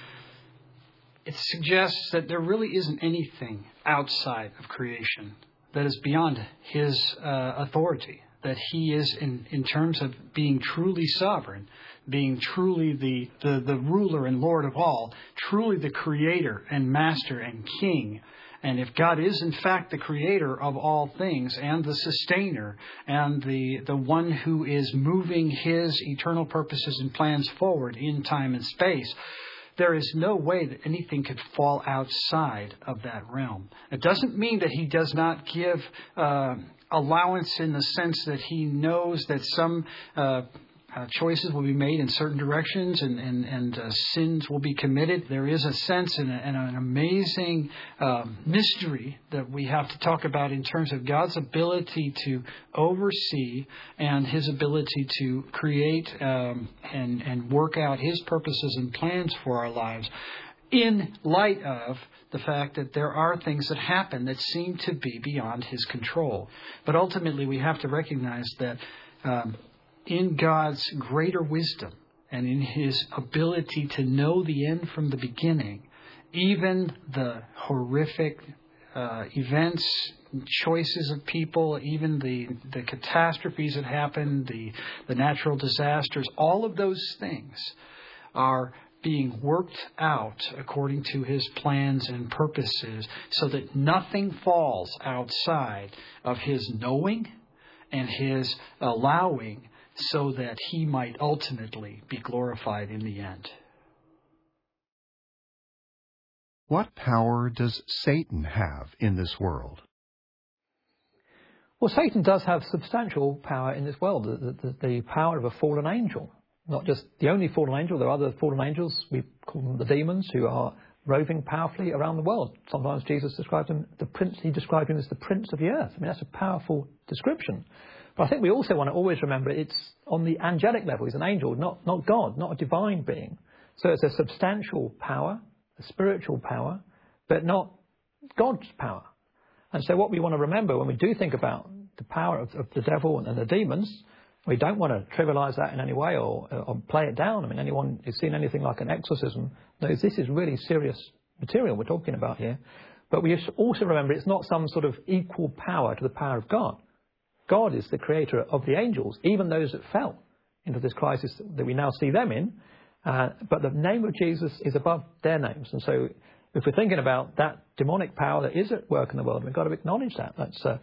it suggests that there really isn't anything outside of creation that is beyond His uh, authority. That He is, in, in terms of being truly sovereign, being truly the, the, the ruler and Lord of all, truly the creator and master and king. And if God is in fact the creator of all things and the sustainer and the, the one who is moving His eternal purposes and plans forward in time and space, there is no way that anything could fall outside of that realm. It doesn't mean that He does not give uh, allowance in the sense that He knows that some uh, uh, choices will be made in certain directions and, and, and uh, sins will be committed. There is a sense and, a, and an amazing uh, mystery that we have to talk about in terms of God's ability to oversee and His ability to create um, and, and work out His purposes and plans for our lives, in light of the fact that there are things that happen that seem to be beyond His control. But ultimately we have to recognize that um, in God's greater wisdom and in His ability to know the end from the beginning, even the horrific uh, events, choices of people, even the, the catastrophes that happen, the, the natural disasters, all of those things are being worked out according to His plans and purposes so that nothing falls outside of His knowing and His allowing so that He might ultimately be glorified in the end. What power does Satan have in this world? Well, Satan does have substantial power in this world, the, the, the power of a fallen angel. Not just the only fallen angel, there are other fallen angels, we call them the demons, who are roving powerfully around the world. Sometimes Jesus described him, the prince, he described him as the prince of the earth. I mean, that's a powerful description. But I think we also want to always remember it's on the angelic level. He's an angel, not, not God, not a divine being. So it's a substantial power, a spiritual power, but not God's power. And so what we want to remember when we do think about the power of, of the devil and, and the demons, we don't want to trivialize that in any way or, or play it down. I mean, anyone who's seen anything like an exorcism knows this is really serious material we're talking about here. But we also remember it's not some sort of equal power to the power of God. God is the creator of the angels, even those that fell into this crisis that we now see them in. Uh, but the name of Jesus is above their names. And so if we're thinking about that demonic power that is at work in the world, we've got to acknowledge that. That's uh,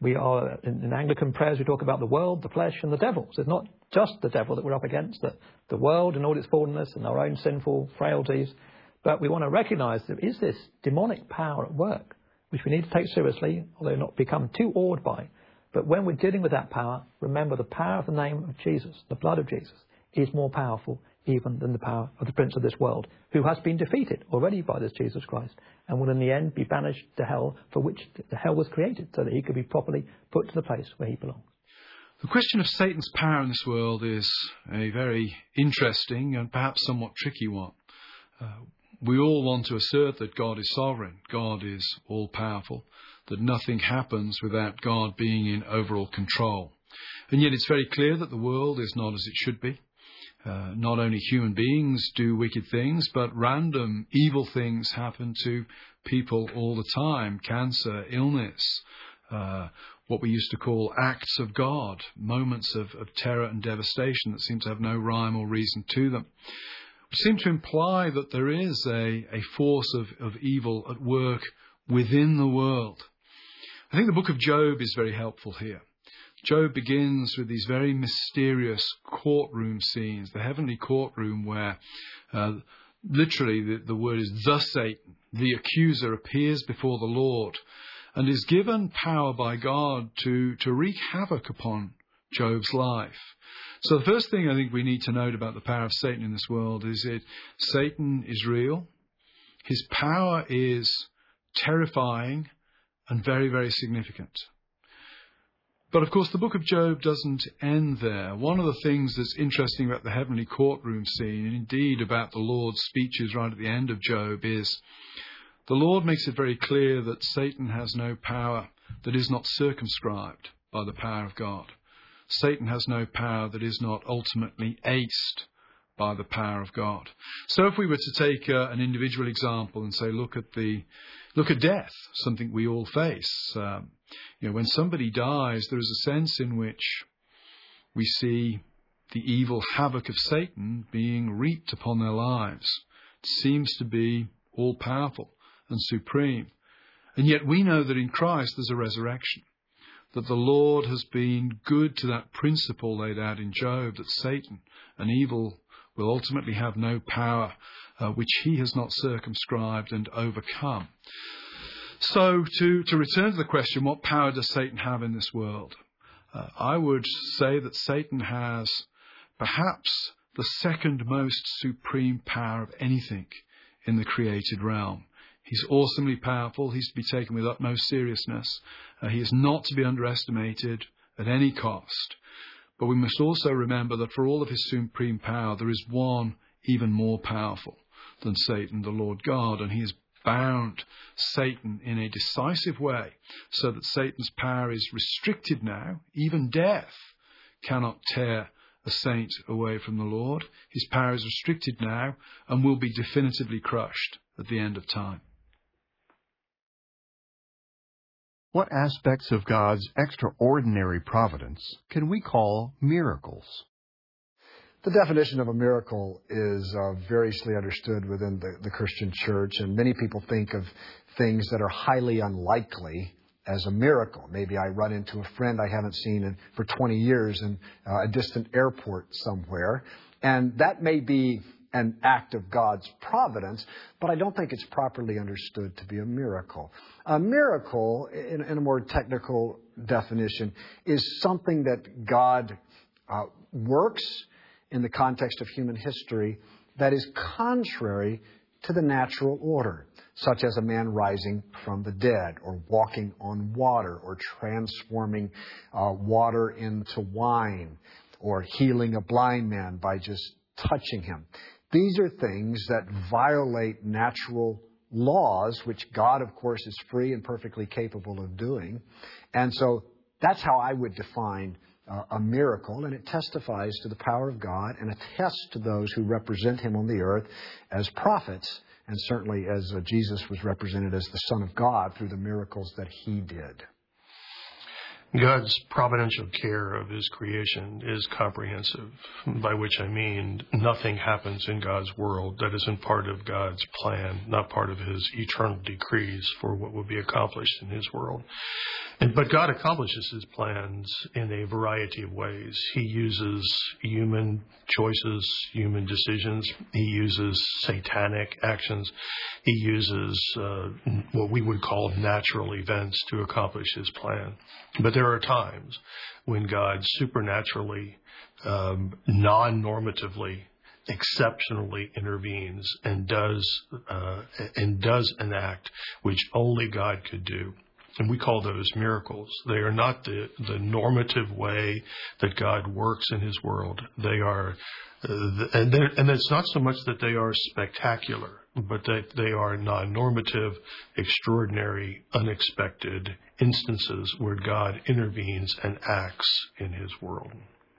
We are, in, in Anglican prayers, we talk about the world, the flesh, and the devil. So it's not just the devil that we're up against, the, the world and all its fallenness and our own sinful frailties. But we want to recognize there is this demonic power at work, which we need to take seriously, although not become too awed by. But when we're dealing with that power, remember the power of the name of Jesus, the blood of Jesus, is more powerful even than the power of the prince of this world, who has been defeated already by this Jesus Christ, and will in the end be banished to hell, for which the hell was created, so that he could be properly put to the place where he belongs. The question of Satan's power in this world is a very interesting and perhaps somewhat tricky one. Uh, we all want to assert that God is sovereign, God is all-powerful, that nothing happens without God being in overall control. And yet it's very clear that the world is not as it should be. Uh, not only human beings do wicked things, but random evil things happen to people all the time. Cancer, illness, uh, what we used to call acts of God, moments of, of terror and devastation that seem to have no rhyme or reason to them. Which seem to imply that there is a, a force of, of evil at work within the world. I think the book of Job is very helpful here. Job begins with these very mysterious courtroom scenes, the heavenly courtroom where uh, literally the, the word is the Satan, the accuser, appears before the Lord and is given power by God to, to wreak havoc upon Job's life. So the first thing I think we need to note about the power of Satan in this world is that Satan is real. His power is terrifying and very, very significant. But of course, the book of Job doesn't end there. One of the things that's interesting about the heavenly courtroom scene, and indeed about the Lord's speeches right at the end of Job, is the Lord makes it very clear that Satan has no power that is not circumscribed by the power of God. Satan has no power that is not ultimately aced by the power of God. So if we were to take uh, an individual example and say, look at the, look at death, something we all face. Um, you know, when somebody dies, there is a sense in which we see the evil havoc of Satan being wreaked upon their lives. It seems to be all-powerful and supreme. And yet we know that in Christ there's a resurrection, that the Lord has been good to that principle laid out in Job, that Satan and evil will ultimately have no power uh, which he has not circumscribed and overcome. So to, to return to the question, what power does Satan have in this world? Uh, I would say that Satan has perhaps the second most supreme power of anything in the created realm. He's awesomely powerful. He's to be taken with utmost seriousness. Uh, he is not to be underestimated at any cost. But we must also remember that for all of his supreme power, there is one even more powerful than Satan, the Lord God, and he has bound Satan in a decisive way so that Satan's power is restricted now. Even death cannot tear a saint away from the Lord. His power is restricted now and will be definitively crushed at the end of time. What aspects of God's extraordinary providence can we call miracles? The definition of a miracle is uh, variously understood within the, the Christian church, and many people think of things that are highly unlikely as a miracle. Maybe I run into a friend I haven't seen in, for twenty years in uh, a distant airport somewhere, and that may be an act of God's providence, but I don't think it's properly understood to be a miracle. A miracle, in, in a more technical definition, is something that God uh, works in the context of human history that is contrary to the natural order, such as a man rising from the dead, or walking on water, or transforming uh, water into wine, or healing a blind man by just touching him. These are things that violate natural laws, which God, of course, is free and perfectly capable of doing. And so that's how I would define uh, a miracle, and it testifies to the power of God and attests to those who represent him on the earth as prophets, and certainly as uh, Jesus was represented as the Son of God through the miracles that he did. God's providential care of his creation is comprehensive, by which I mean nothing happens in God's world that isn't part of God's plan, not part of his eternal decrees for what will be accomplished in his world. And, but God accomplishes his plans in a variety of ways. He uses human choices, human decisions. He uses satanic actions. He uses uh, what we would call natural events to accomplish his plan. But there are times when God supernaturally, um, non-normatively, exceptionally intervenes and does uh, and does an act which only God could do. And we call those miracles. They are not the, the normative way that God works in his world. They are, uh, the, and, and it's not so much that they are spectacular, but that they are non-normative, extraordinary, unexpected instances where God intervenes and acts in his world.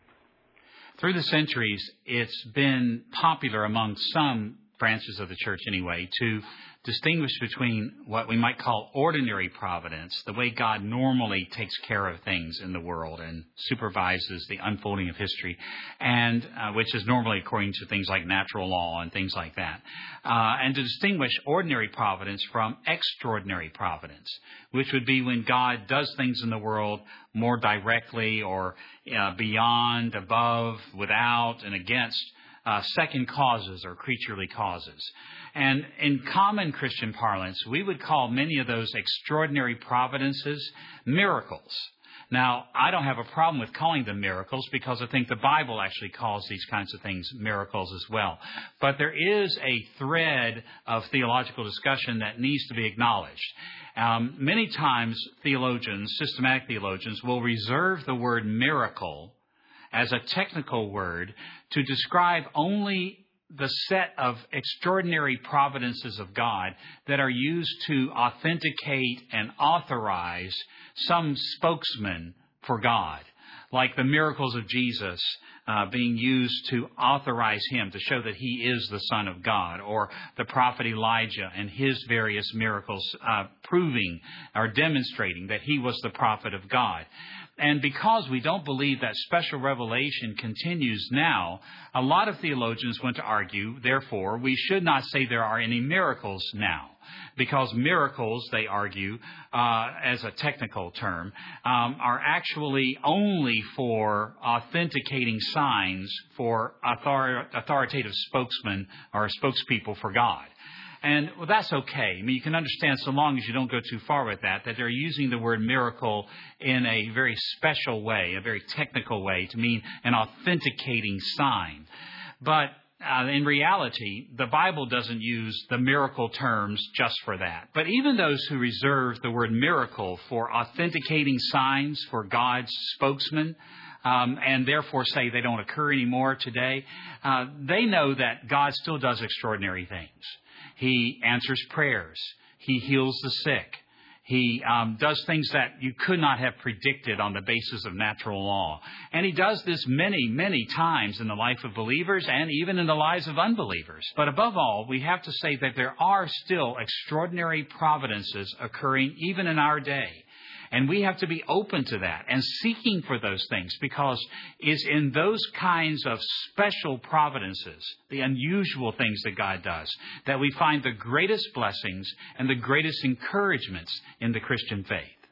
Through the centuries, it's been popular among some branches of the church anyway to distinguish between what we might call ordinary providence, the way God normally takes care of things in the world and supervises the unfolding of history, and uh, which is normally according to things like natural law and things like that, uh, and to distinguish ordinary providence from extraordinary providence, which would be when God does things in the world more directly or uh, beyond, above, without, and against Uh, second causes or creaturely causes. And in common Christian parlance, we would call many of those extraordinary providences miracles. Now, I don't have a problem with calling them miracles because I think the Bible actually calls these kinds of things miracles as well. But there is a thread of theological discussion that needs to be acknowledged. Um, many times theologians, systematic theologians, will reserve the word miracle as a technical word to describe only the set of extraordinary providences of God that are used to authenticate and authorize some spokesman for God, like the miracles of Jesus uh, being used to authorize him, to show that he is the Son of God, or the prophet Elijah and his various miracles uh, proving or demonstrating that he was the prophet of God. And because we don't believe that special revelation continues now, a lot of theologians want to argue, therefore, we should not say there are any miracles now. Because miracles, they argue, uh, as a technical term, um, are actually only for authenticating signs for author- authoritative spokesmen or spokespeople for God. And well, that's okay. I mean, you can understand, so long as you don't go too far with that, that they're using the word miracle in a very special way, a very technical way, to mean an authenticating sign. But uh, in reality, the Bible doesn't use the miracle terms just for that. But even those who reserve the word miracle for authenticating signs for God's spokesman, Um, and therefore say they don't occur anymore today, uh, they know that God still does extraordinary things. He answers prayers. He heals the sick. He um, does things that you could not have predicted on the basis of natural law. And he does this many, many times in the life of believers and even in the lives of unbelievers. But above all, we have to say that there are still extraordinary providences occurring even in our day. And we have to be open to that and seeking for those things, because it's in those kinds of special providences, the unusual things that God does, that we find the greatest blessings and the greatest encouragements in the Christian faith.